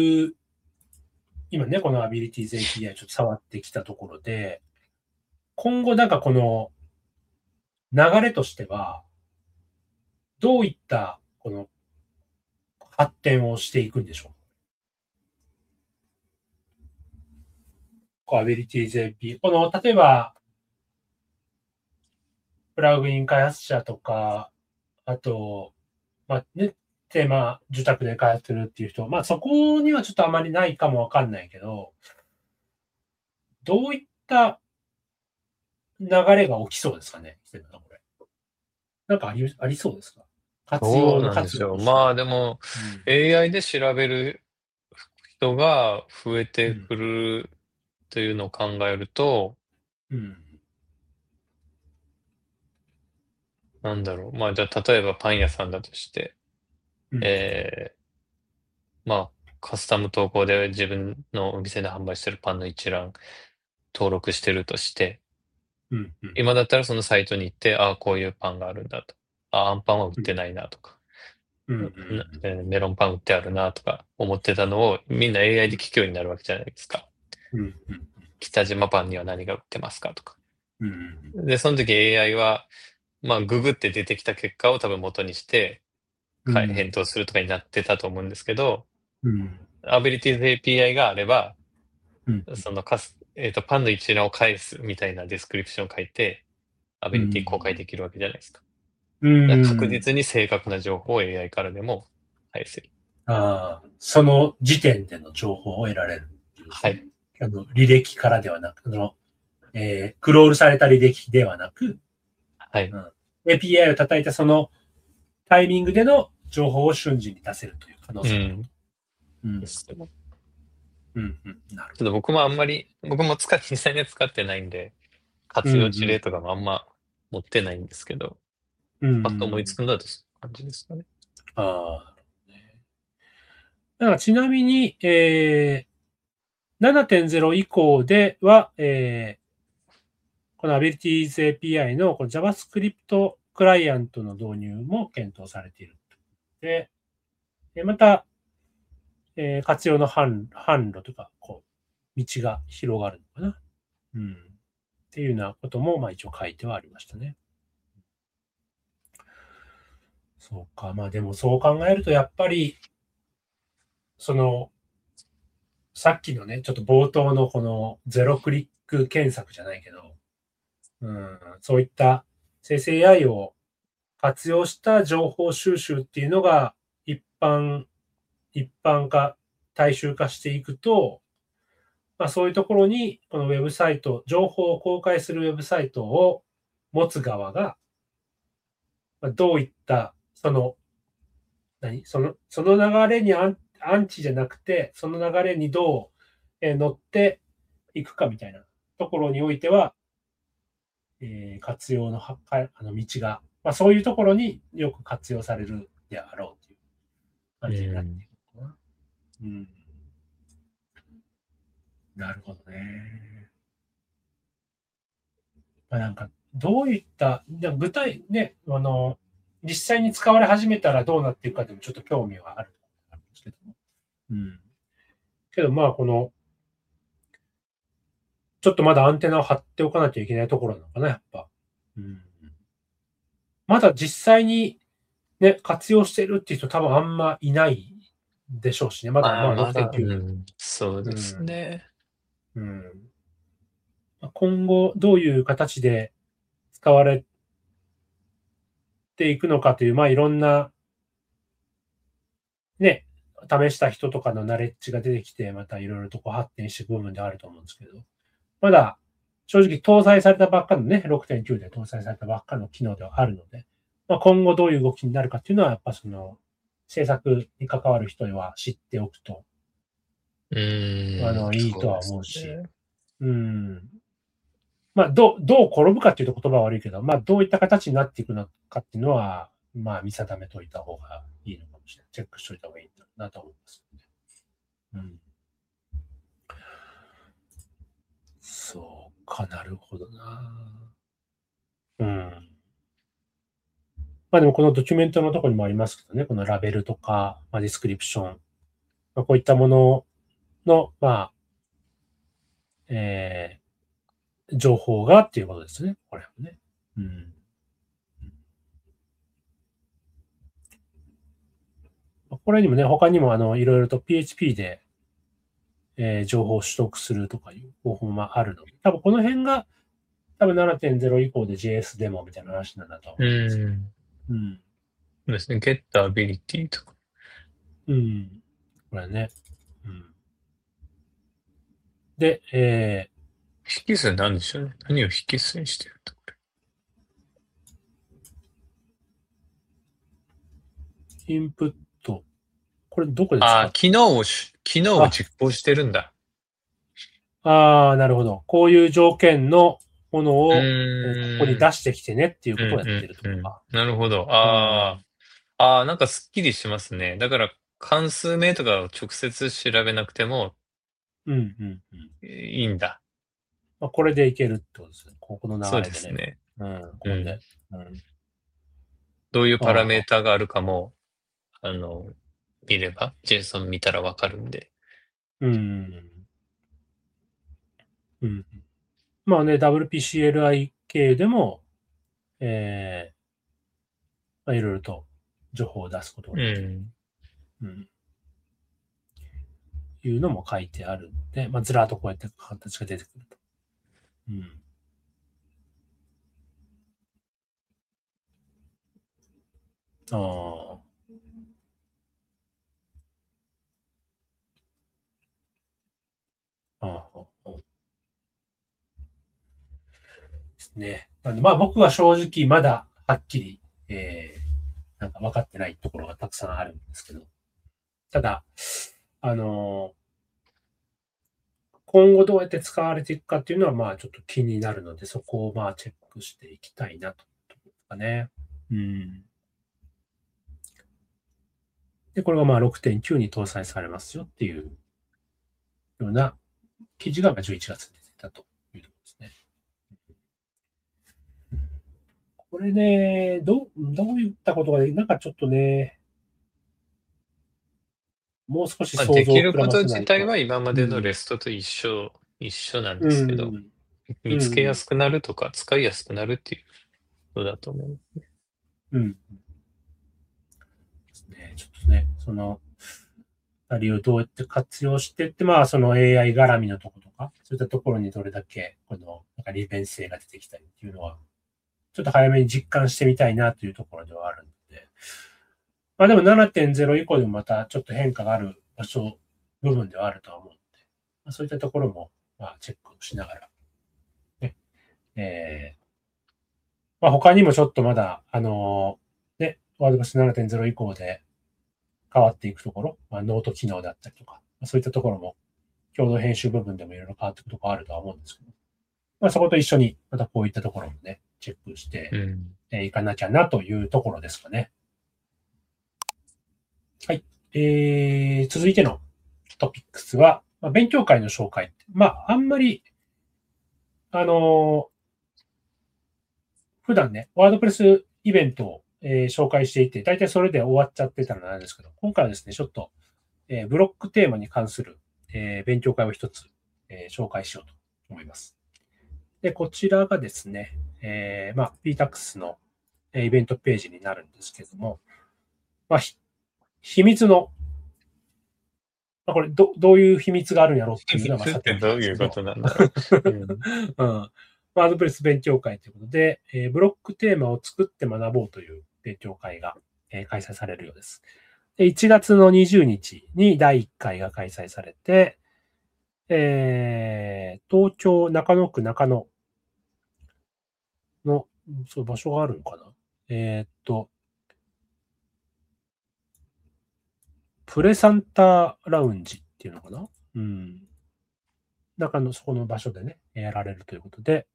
今ね、この Abilities API ちょっと触ってきたところで、今後この流れとしては、どういったこの発展をしていくんでしょう？Abilities API。例えば、プラグイン開発者とか、あと、テーマ受託で開発するっていう人、そこにはちょっとあまりないかもわかんないけど、どういった流れが起きそうですかね、これ。 なんかありそうですか？活どう用のなんでしょう。 活路として。 まあでも、AI で調べる人が増えてうん。 くるというのを考えると、 うん。 なんだろう。まあじゃあ例えばパン屋さんだとして、 うん。 えまあ、カスタム投稿で自分のお店で販売してるパンの一覧登録してるとして、 うん。うん。 今だったらそのサイトに行って、ああ、こういうパンがあるんだと。ああ、アンパンは売っうん。 てないなとか、 うん。うん。 メロンパン売ってあるなとか思ってたのをみんな AI で聞くようになるわけじゃないですか。 うん。うん。 北島パンには何が売ってますかとか。 うん。 で、その時 AI は、まあ、ググって出てきた結果を多分元にして、返うん。 答するとかになってたと思うんですけど、 うん。 Abilities API があれば、 うん。 そのパンの一覧を返すみたいなディスクリプションを書いて、アうビリティ公開ん。 できるわけじゃないですか。 うだから確ん。 実に正確な情報を AI からでも返せる。 ああ、その時点での情報を得られるっていうですね。 はい。 履歴からではなく、クロールされた履歴ではなく、 はい。 うん、API を叩いたそのタイミングでの情報を瞬時に出せるという可能性がある。 うん。 うん。 ですけどうん。うん。なるちょっと僕も実際には使ってないんで、 ほど。うん。 活用事例とかうん。 もあんま持ってないんですけど、 うん。うパッと思いつん。 くのだとそういう感じですかね。 ああ。だからちなみに、7.0以降では、この Abilities API のこの JavaScript クライアントの導入も検討されている。で、また、活用の販路とか、道が広がるのかな。うん。っていうようなことも、まあ一応書いてはありましたね。そうか。まあでもそう考えると、やっぱり、その、さっきのね、ちょっと冒頭のこのゼロクリック検索じゃないけど、うん、そういった生成 AI を活用した情報収集っていうのが一般化、大衆化していくと、まあ、そういうところに、このウェブサイト、情報を公開するウェブサイトを持つ側が、まあ、どういった、その流れにアンチじゃなくて、その流れにどう乗っていくかみたいなところにおいては、活用の道が、まあ、そういうところによく活用されるであろうという感じになっているのかな。うん。なるほどね。まあ、なんか、どういった、具体、ね、実際に使われ始めたらどうなっていくかでもちょっと興味はあるんですけども。うん。けど、まあ、ちょっとまだアンテナを張っておかなきゃいけないところなのかな、やっぱ。うん。まだ実際にね、活用してるっていう人多分あんまいないでしょうしね。まだああ、 まあまだ、う 6.9。 ん、そうですうん。 ね。 うん。今後どういう形で使われていくのかという、まあいろんなね、試した人とかのナレッジが出てきて、またいろいろと発展していく部分であると思うんですけど、まだ正直搭載されたばっかのね、6.9で搭載されたばっかの機能ではあるので、まあ、今後どういう動きになるかっていうのは、やっぱ制作に関わる人は知っておくと、 うーん、 いいとはそうです思うし、 ね。 うん。まあ、どう転ぶかっていうと言葉は悪いけど、まあ、どういった形になっていくのかっていうのは、まあ、見定めといた方がいいのかもしれない。チェックしといた方がいいんだなと思います、ね。うん。そうかなるほどな。うん。まあでもこのドキュメントのところにもありますけどね、このラベルとか、まあ、ディスクリプション、まあ、こういったものの、まあ、え情報がっていうことですね。これもね。うん。これにもね、他にもいろいろと PHP で、情報を取得するとかいう方法もあるので、多分この辺が多分7.0以降で JS デモみたいな話なんだとう思いますけど。 ん。 うん。 そうですね。Get ability とか。 うん。これね。うん。で、 引数なんでしょうね。何を引数にしてると。 インプット。これどこでああ、 使う？ 機能を実行してるんだ。 なるほど。こういう条件のものうを、ここにーん。 出してきてねっていううんことをやってるとうんうん。 か。 なるほど。 あなんかすっきりしますね。だから、関数名とかを直接調べなくてもうんうんうん。 いいんだ。 これでいけるってことですね。ここのそう流れでね。 ですね。 これで。 うん。 うん。 どういうパラメーああ、 タがあるかも、見れば、JSON 見たらわかるんで。 うん。うん。まあね、WPCLI 系でも、いろいろと情報を出すことがうできる。 ん。 うん。いうのも書いてあるんで、ずらっとこうやって形が出てくると。うん。ああ。ああ。ですね。なんで僕は正直まだはっきり、なんか分かってないところがたくさんあるんですけど。ただ、あの今後どうやって使われていくかっていうのはちょっと気になるので、そこをチェックしていきたいなと。かね。うん。で、これが6.9に搭載されますよっていうような記事が11月に出てたというところですね。これね、どういったことがなんかちょっとね、もう少し想でき像を膨らまることせないと。 自体は今までのうん。 レストと一緒なんでうすけど、 ん。う見つけやん。 すくなるとか、使いやすくなるっていうことだと思う。 うん。ですね。ちょっとね、その、ありをどうやって活用していって、その AI 絡みのところとか、そういったところにどれだけ、なんか利便性が出てきたりっていうのは、ちょっと早めに実感してみたいなというところではあるので、でも7.0以降でもまたちょっと変化がある部分ではあるとは思うので、そういったところも、チェックをしながら、ね、他にもちょっとまだ、ね、ワードプレス7.0以降で変わっていくところ、ノート機能だったりとか、そういったところも、共同編集部分でもいろいろ変わっていくところあるとは思うんですけど、そこと一緒に、またこういったところもね、チェックしてうん。 いかなきゃなというところですかね。はい。続いてのトピックスは、勉強会の紹介。あんまり、あの普段ね、ワードプレスイベントを、紹介していて、大体それで終わっちゃってたのなんですけど、今回はですね、ちょっと、ブロックテーマに関する、勉強会を一つ、紹介しようと思います。で、こちらがですね、PTAX のイベントページになるんですけども、秘密の、これどういう秘密があるんやろうっていうのは秘密ってさておきなどういうこんですけど、 となんだろう。うん。 うん、ワードプレス勉強会ということで、ブロックテーマを作って学ぼうという勉強会が、開催されるようです。で1月の20日に第1回が開催されて、東京中野区中野の、そういう場所があるのかな。プレサンタラウンジっていうのかな。うん。中のそこの場所でね、やられるということで、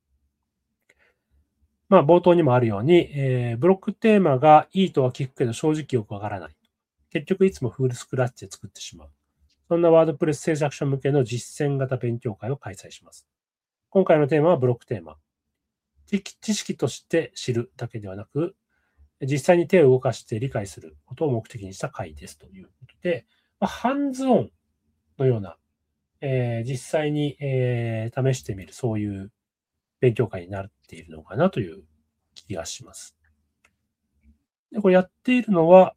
冒頭にもあるように、ブロックテーマがいいとは聞くけど正直よくわからない。結局いつもフルスクラッチで作ってしまう。そんなワードプレス制作者向けの実践型勉強会を開催します。今回のテーマはブロックテーマ。知識として知るだけではなく、実際に手を動かして理解することを目的にした会ですということで、ハンズオンのような、実際に、試してみる、そういう勉強会になっているのかなという気がします。でこれやっているのは、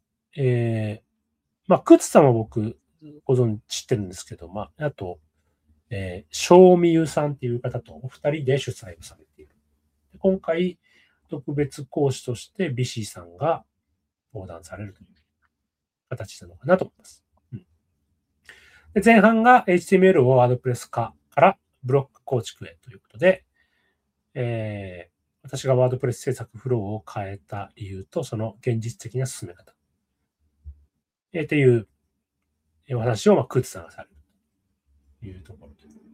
靴さんは僕知ってるんですけど、あと、正美優さんっていう方とお二人で主催をされている。今回、特別講師としてビシーさんが登壇されるという形なのかなと思います。で前半が HTML をワードプレス化からブロック構築へということで、私がワードプレス制作フローを変えた理由とその現実的な進め方。 っていうお話を、クーツさんがされるというところ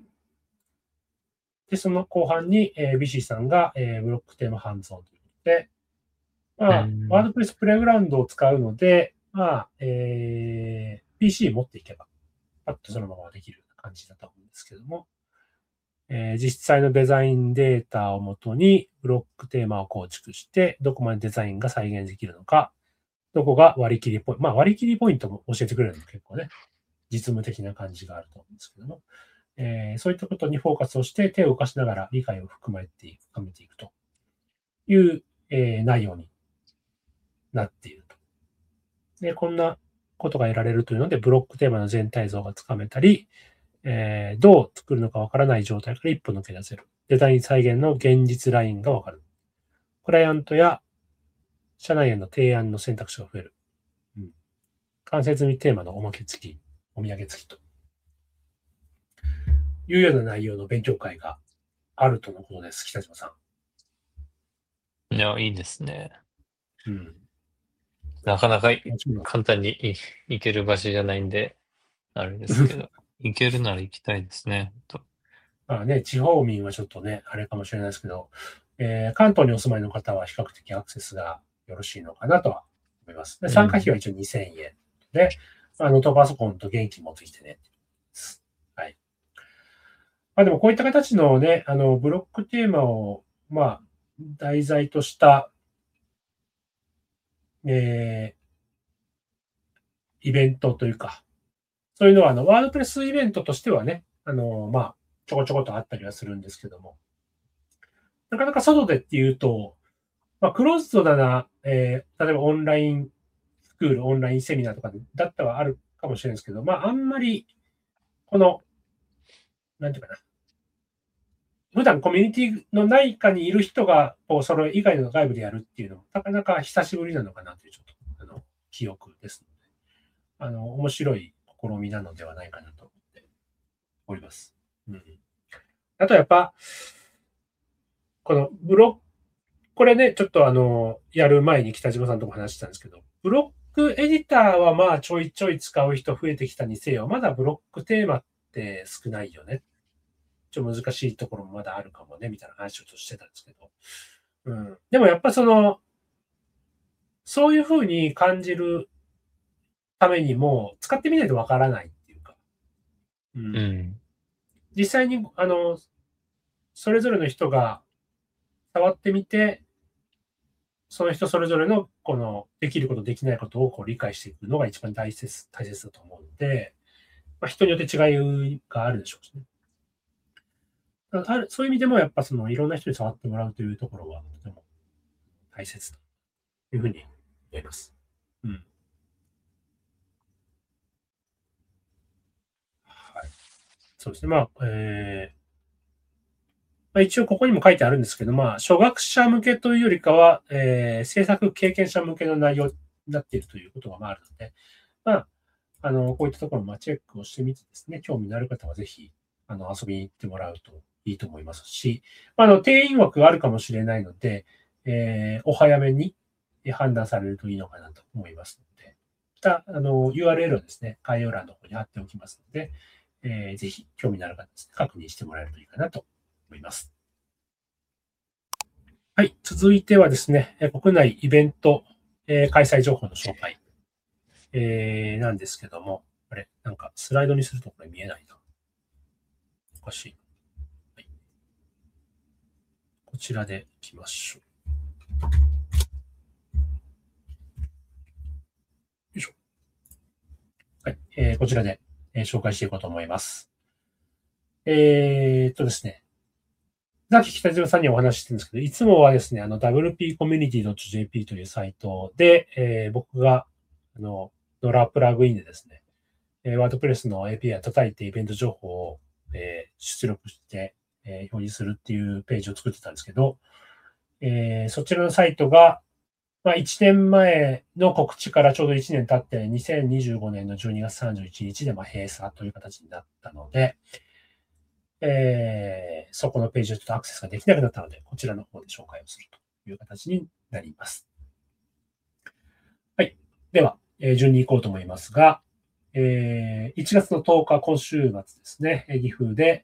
で、その後半に、ビシーさんが、ブロックテーマハンズオンということで、ワードプレスプレイグラウンドを使うので、PC 持っていけば、パッとそのままできる感じだと思うんですけども、実際のデザインデータをもとにブロックテーマを構築して、どこまでデザインが再現できるのか、どこが割り切りポイント、割り切りポイントも教えてくれるのも結構ね、実務的な感じがあると思うんですけども、そういったことにフォーカスをして手を動かしながら理解を深めていくという、内容になっていると。で、こんなことが得られるというので、ブロックテーマの全体像がつかめたり、どう作るのかわからない状態から一歩抜け出せる。デザイン再現の現実ラインがわかる。クライアントや社内への提案の選択肢が増える。間接済みテーマのおまけ付き、お土産付きというような内容の勉強会があるとのことです。北島さいや、いいですね。 ん。 なかなかもちろん簡単に行ける場所じゃないんで、あれですけど、行けるなら行きたいですね。 地方民はちょっとね、あれかもしれないですけど、関東にお住まいの方は比較的アクセスがよろしいのかなとは思います。で参加費は一応2000円で、ノートパソコンと元気持ってきてね。はい。でもこういった形のね、ブロックテーマを、題材とした、イベントというか、そういうのは、ワードプレスイベントとしてはね、ちょこちょことあったりはするんですけども、なかなか外でっていうと、クローズドだな、例えばオンラインスクール、オンラインセミナーとかだったらあるかもしれないですけど、あんまり、この、なんていうかな、普段コミュニティの内下にいる人が、それ以外の外部でやるっていうのも、なかなか久しぶりなのかなという、ちょっと、記憶ですので、面白い試みなのではないかなと思っております。あとやっぱ、このこれね、ちょっとやる前に北島さんとも話したんですけど、ブロックエディターはちょいちょい使う人増えてきたにせよ、まだブロックテーマって少ないよね。ちょっと難しいところもまだあるかもね、みたいな話をちょっとしてたんですけど。でもやっぱそういうふうに感じるためにも、使ってみないとわからないっていうか。実際に、それぞれの人が触ってみて、その人それぞれの、できること、できないことを理解していくのが一番大切だと思うので、人によって違いがあるでしょうしね。そういう意味でも、やっぱいろんな人に触ってもらうというところは、とても大切というふうに思います。はい。そうですね。一応ここにも書いてあるんですけど、初学者向けというよりかは、制作経験者向けの内容になっているということがあるので、こういったところもチェックをしてみてですね、興味のある方はぜひ、遊びに行ってもらうといいと思いますし、定員枠があるかもしれないので、お早めに判断されるといいのかなと思いますので、また、URL をですね、概要欄の方に貼っておきますので、ぜひ興味のある方ですね、確認してもらえるといいかなと思います。はい。続いてはですね、国内イベント、開催情報の紹介、なんですけども、あれ、なんかスライドにするとこれ見えないな。おかしい。はい、こちらでいきましょう。よいしょ。はい。こちらで、紹介していこうと思います。ですね。さっき北島さんにお話ししてるんですけど、いつもはですね、wpcommunity.jp というサイトで、僕が、ドラプラグインでですね、ワードプレスの API を叩いてイベント情報を、出力して、表示するっていうページを作ってたんですけど、そちらのサイトが、1年前の告知からちょうど1年経って、2025年の12月31日で閉鎖という形になったので、そこのページでちょっとアクセスができなくなったので、こちらの方で紹介をするという形になります。はい。では、 順に行こうと思いますが、1月の10日、今週末ですね、岐阜で、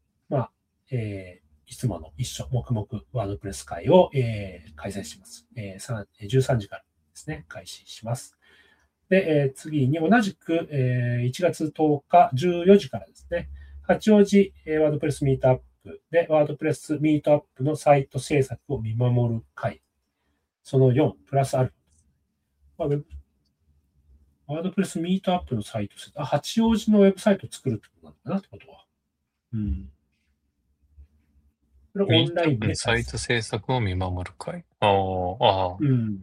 いつもの一緒、黙々ワードプレス会を、開催します。13時からですね、開始します。で、次に同じく、1月10日14時からですね、八王子ワードプレスミートアップで、ワードプレスミートアップのサイト制作を見守る会、その4、プラスアルファ。ワードプレスミートアップのサイト、八王子のウェブサイトを作るってことなのかなってことは。うん。これオンラインでサイト制作を見守る会。うん。はい。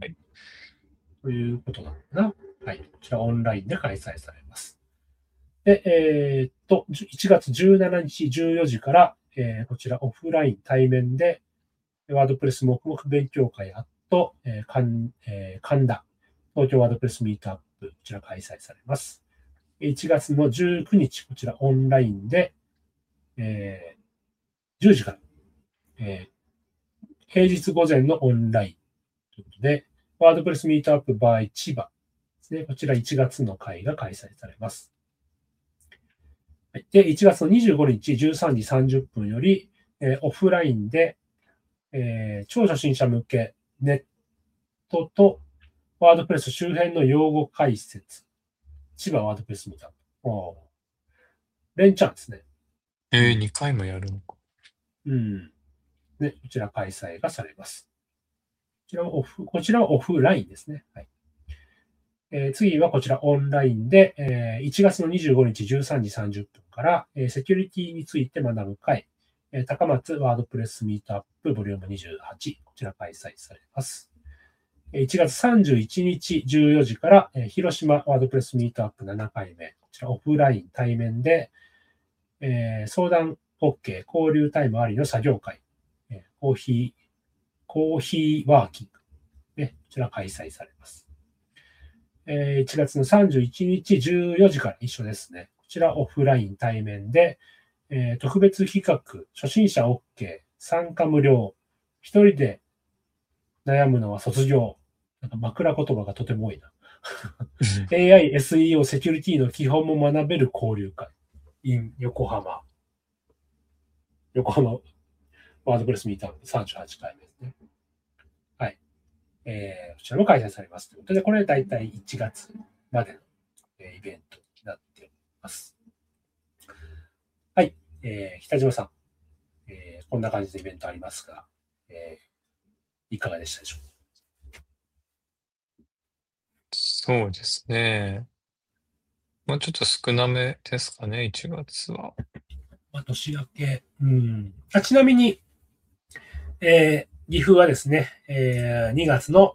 ということなのかな。はい。こちらオンラインで開催されます。で、1月17日14時から、こちらオフライン対面で、ワードプレス黙々勉強会神田、東京ワードプレスミートアップ、こちら開催されます。1月の19日、こちらオンラインで、10時から、平日午前のオンラインということで、ワードプレスミートアップ by 千葉ですね。こちら1月の会が開催されます。で、1月の25日13時30分より、オフラインで、超初心者向けネットとワードプレス周辺の用語解説。千葉ワードプレスミートアップ。連チャンですね。 2回もやるのか。 で、こちら開催がされます。こちらはオフラインですね。はい。次はこちらオンラインで、1月の25日13時30分から、セキュリティについて学ぶ会、高松ワードプレスミートアップボリューム28、こちら開催されます。1月31日14時から、広島ワードプレスミートアップ7回目、こちらオフライン対面で、相談 OK、交流タイムありの作業会、コーヒーワーキング、こちら開催されます。1月の31日14時から一緒ですね。こちらオフライン対面で、特別企画、初心者 OK、参加無料、一人で悩むのは卒業。なんか枕言葉がとても多いな。AI、SEO、セキュリティの基本も学べる交流会。in 横浜ワードプレスミートアップ38回目ですね。はい。こちらも開催されますということで、これ大体1月までのイベントになっております。はい。北島さん、こんな感じでイベントありますが、いかがでしたでしょうか。 そうですね。ちょっと少なめですかね、1月は。 年明け。ちなみに、岐阜はですね、2月の、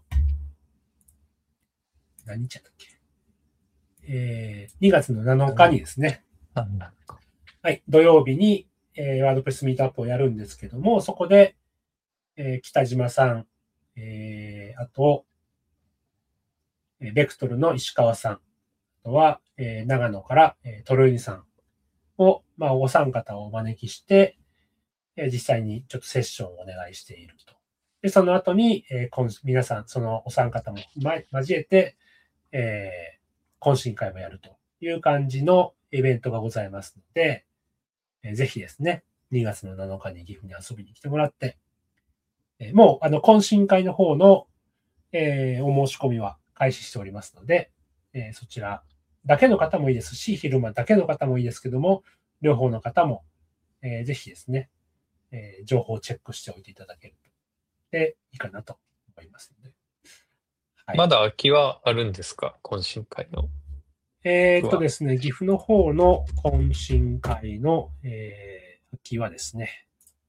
何日だっけ、2月の7日にですね、はい、土曜日に、ワードプレスミートアップをやるんですけども、そこで、北島さん、あと、ベクトルの石川さん、あとは、長野から、トロユニさんを、お三方をお招きして、実際にちょっとセッションをお願いしていると。で、その後に、皆さん、そのお三方も交えて、懇親会もやるという感じのイベントがございますので、ぜひですね、2月の7日に岐阜に遊びに来てもらって、もう、懇親会の方の、お申し込みは開始しておりますので、そちらだけの方もいいですし、昼間だけの方もいいですけども、両方の方も、ぜひですね、情報をチェックしておいていただけると、いいかなと思いますので。 はい、まだ空きはあるんですか、懇親会の。 ですね、岐阜の方の懇親会の、空きはですね、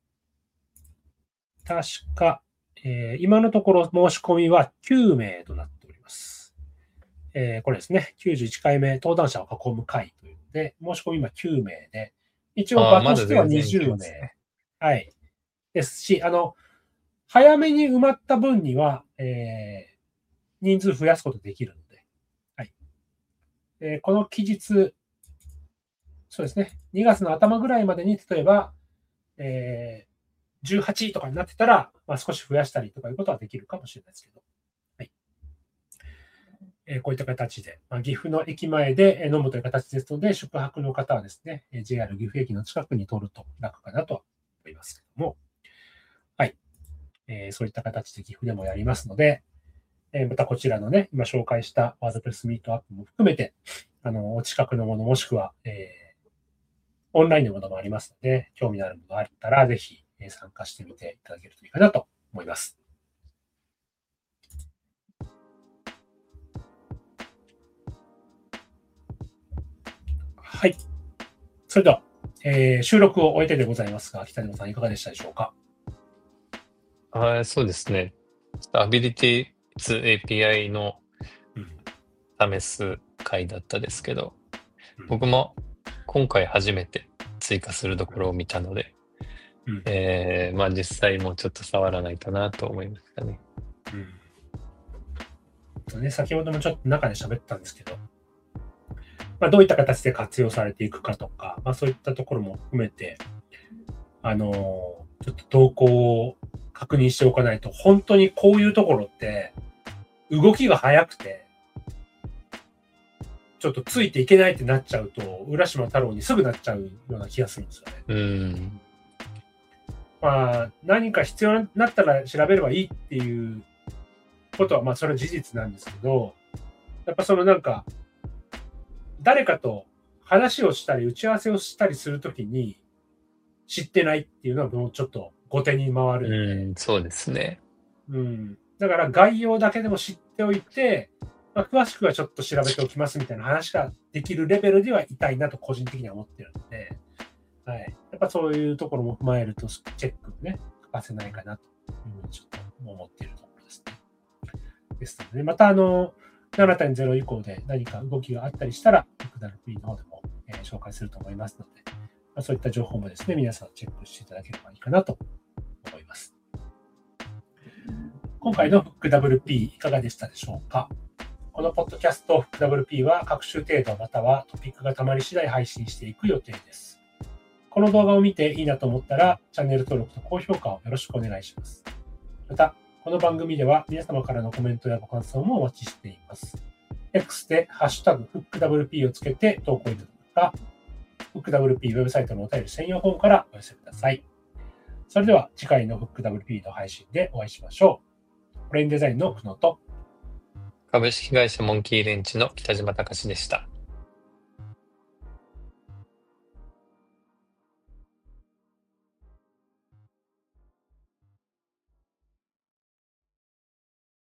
確か、今のところ申し込みは9名となっております。これですね、91回目登壇者を囲む会というので、申し込み今9名で、一応場としては20名。はい。ですし、早めに埋まった分には、人数増やすことできるので、はい。この期日、そうですね、2月の頭ぐらいまでに、例えば、18とかになってたら、少し増やしたりとかいうことはできるかもしれないですけど。はい。 こういった形で、岐阜の駅前で飲むという形ですので、宿泊の方はですね、JR 岐阜駅の近くに取ると楽かなと思いますけども、はい。そういった形で岐阜でもやりますので、またこちらのね、今紹介したワードプレスミートアップも含めて、お近くのものもしくは、オンラインのものもありますので、興味のあるものがあったら、ぜひ参加してみていただけるといいかなと思います。はい。それでは、収録を終えてでございますが、北島さんいかがでしたでしょうか？ そうですね。アビリティツ API の試す回だったですけど、僕も今回初めて追加するところを見たので、実際もうちょっと触らないとなと思いましたね。 先ほどもちょっと中で喋ったんですけど、どういった形で活用されていくかとか、そういったところも含めて、ちょっと動向を確認しておかないと、本当にこういうところって、動きが速くて、ちょっとついていけないってなっちゃうと、浦島太郎にすぐなっちゃうような気がするんですよね。何か必要になったら調べればいいっていうことは、それは事実なんですけど、やっぱそのなんか、誰かと話をしたり、打ち合わせをしたりするときに、知ってないっていうのはもうちょっと後手に回るんで。 そうですね。 だから概要だけでも知っておいて、詳しくはちょっと調べておきますみたいな話ができるレベルではいたいなと個人的には思ってるので、はい。やっぱそういうところも踏まえると、チェックね、欠かせないかなというふうにちょっと思っているところですね。ですので、また7.0 以降で何か動きがあったりしたら、XWP の方でも、紹介すると思いますので、そういった情報もですね、皆さんチェックしていただければいいかなと思います。今回の FookWP いかがでしたでしょうか？このポッドキャスト FookWP は各種程度またはトピックがたまり次第配信していく予定です。この動画を見ていいなと思ったら、チャンネル登録と高評価をよろしくお願いします。また、この番組では皆様からのコメントやご感想もお待ちしています。X でハッシュタグ FookWP をつけて投稿いただくか、FookWP ウェブサイトのお便り専用フォームからお寄せください。それでは次回の FookWP の配信でお会いしましょう。プレインデザインの久野と株式会社モンキーレンチの北島隆でした。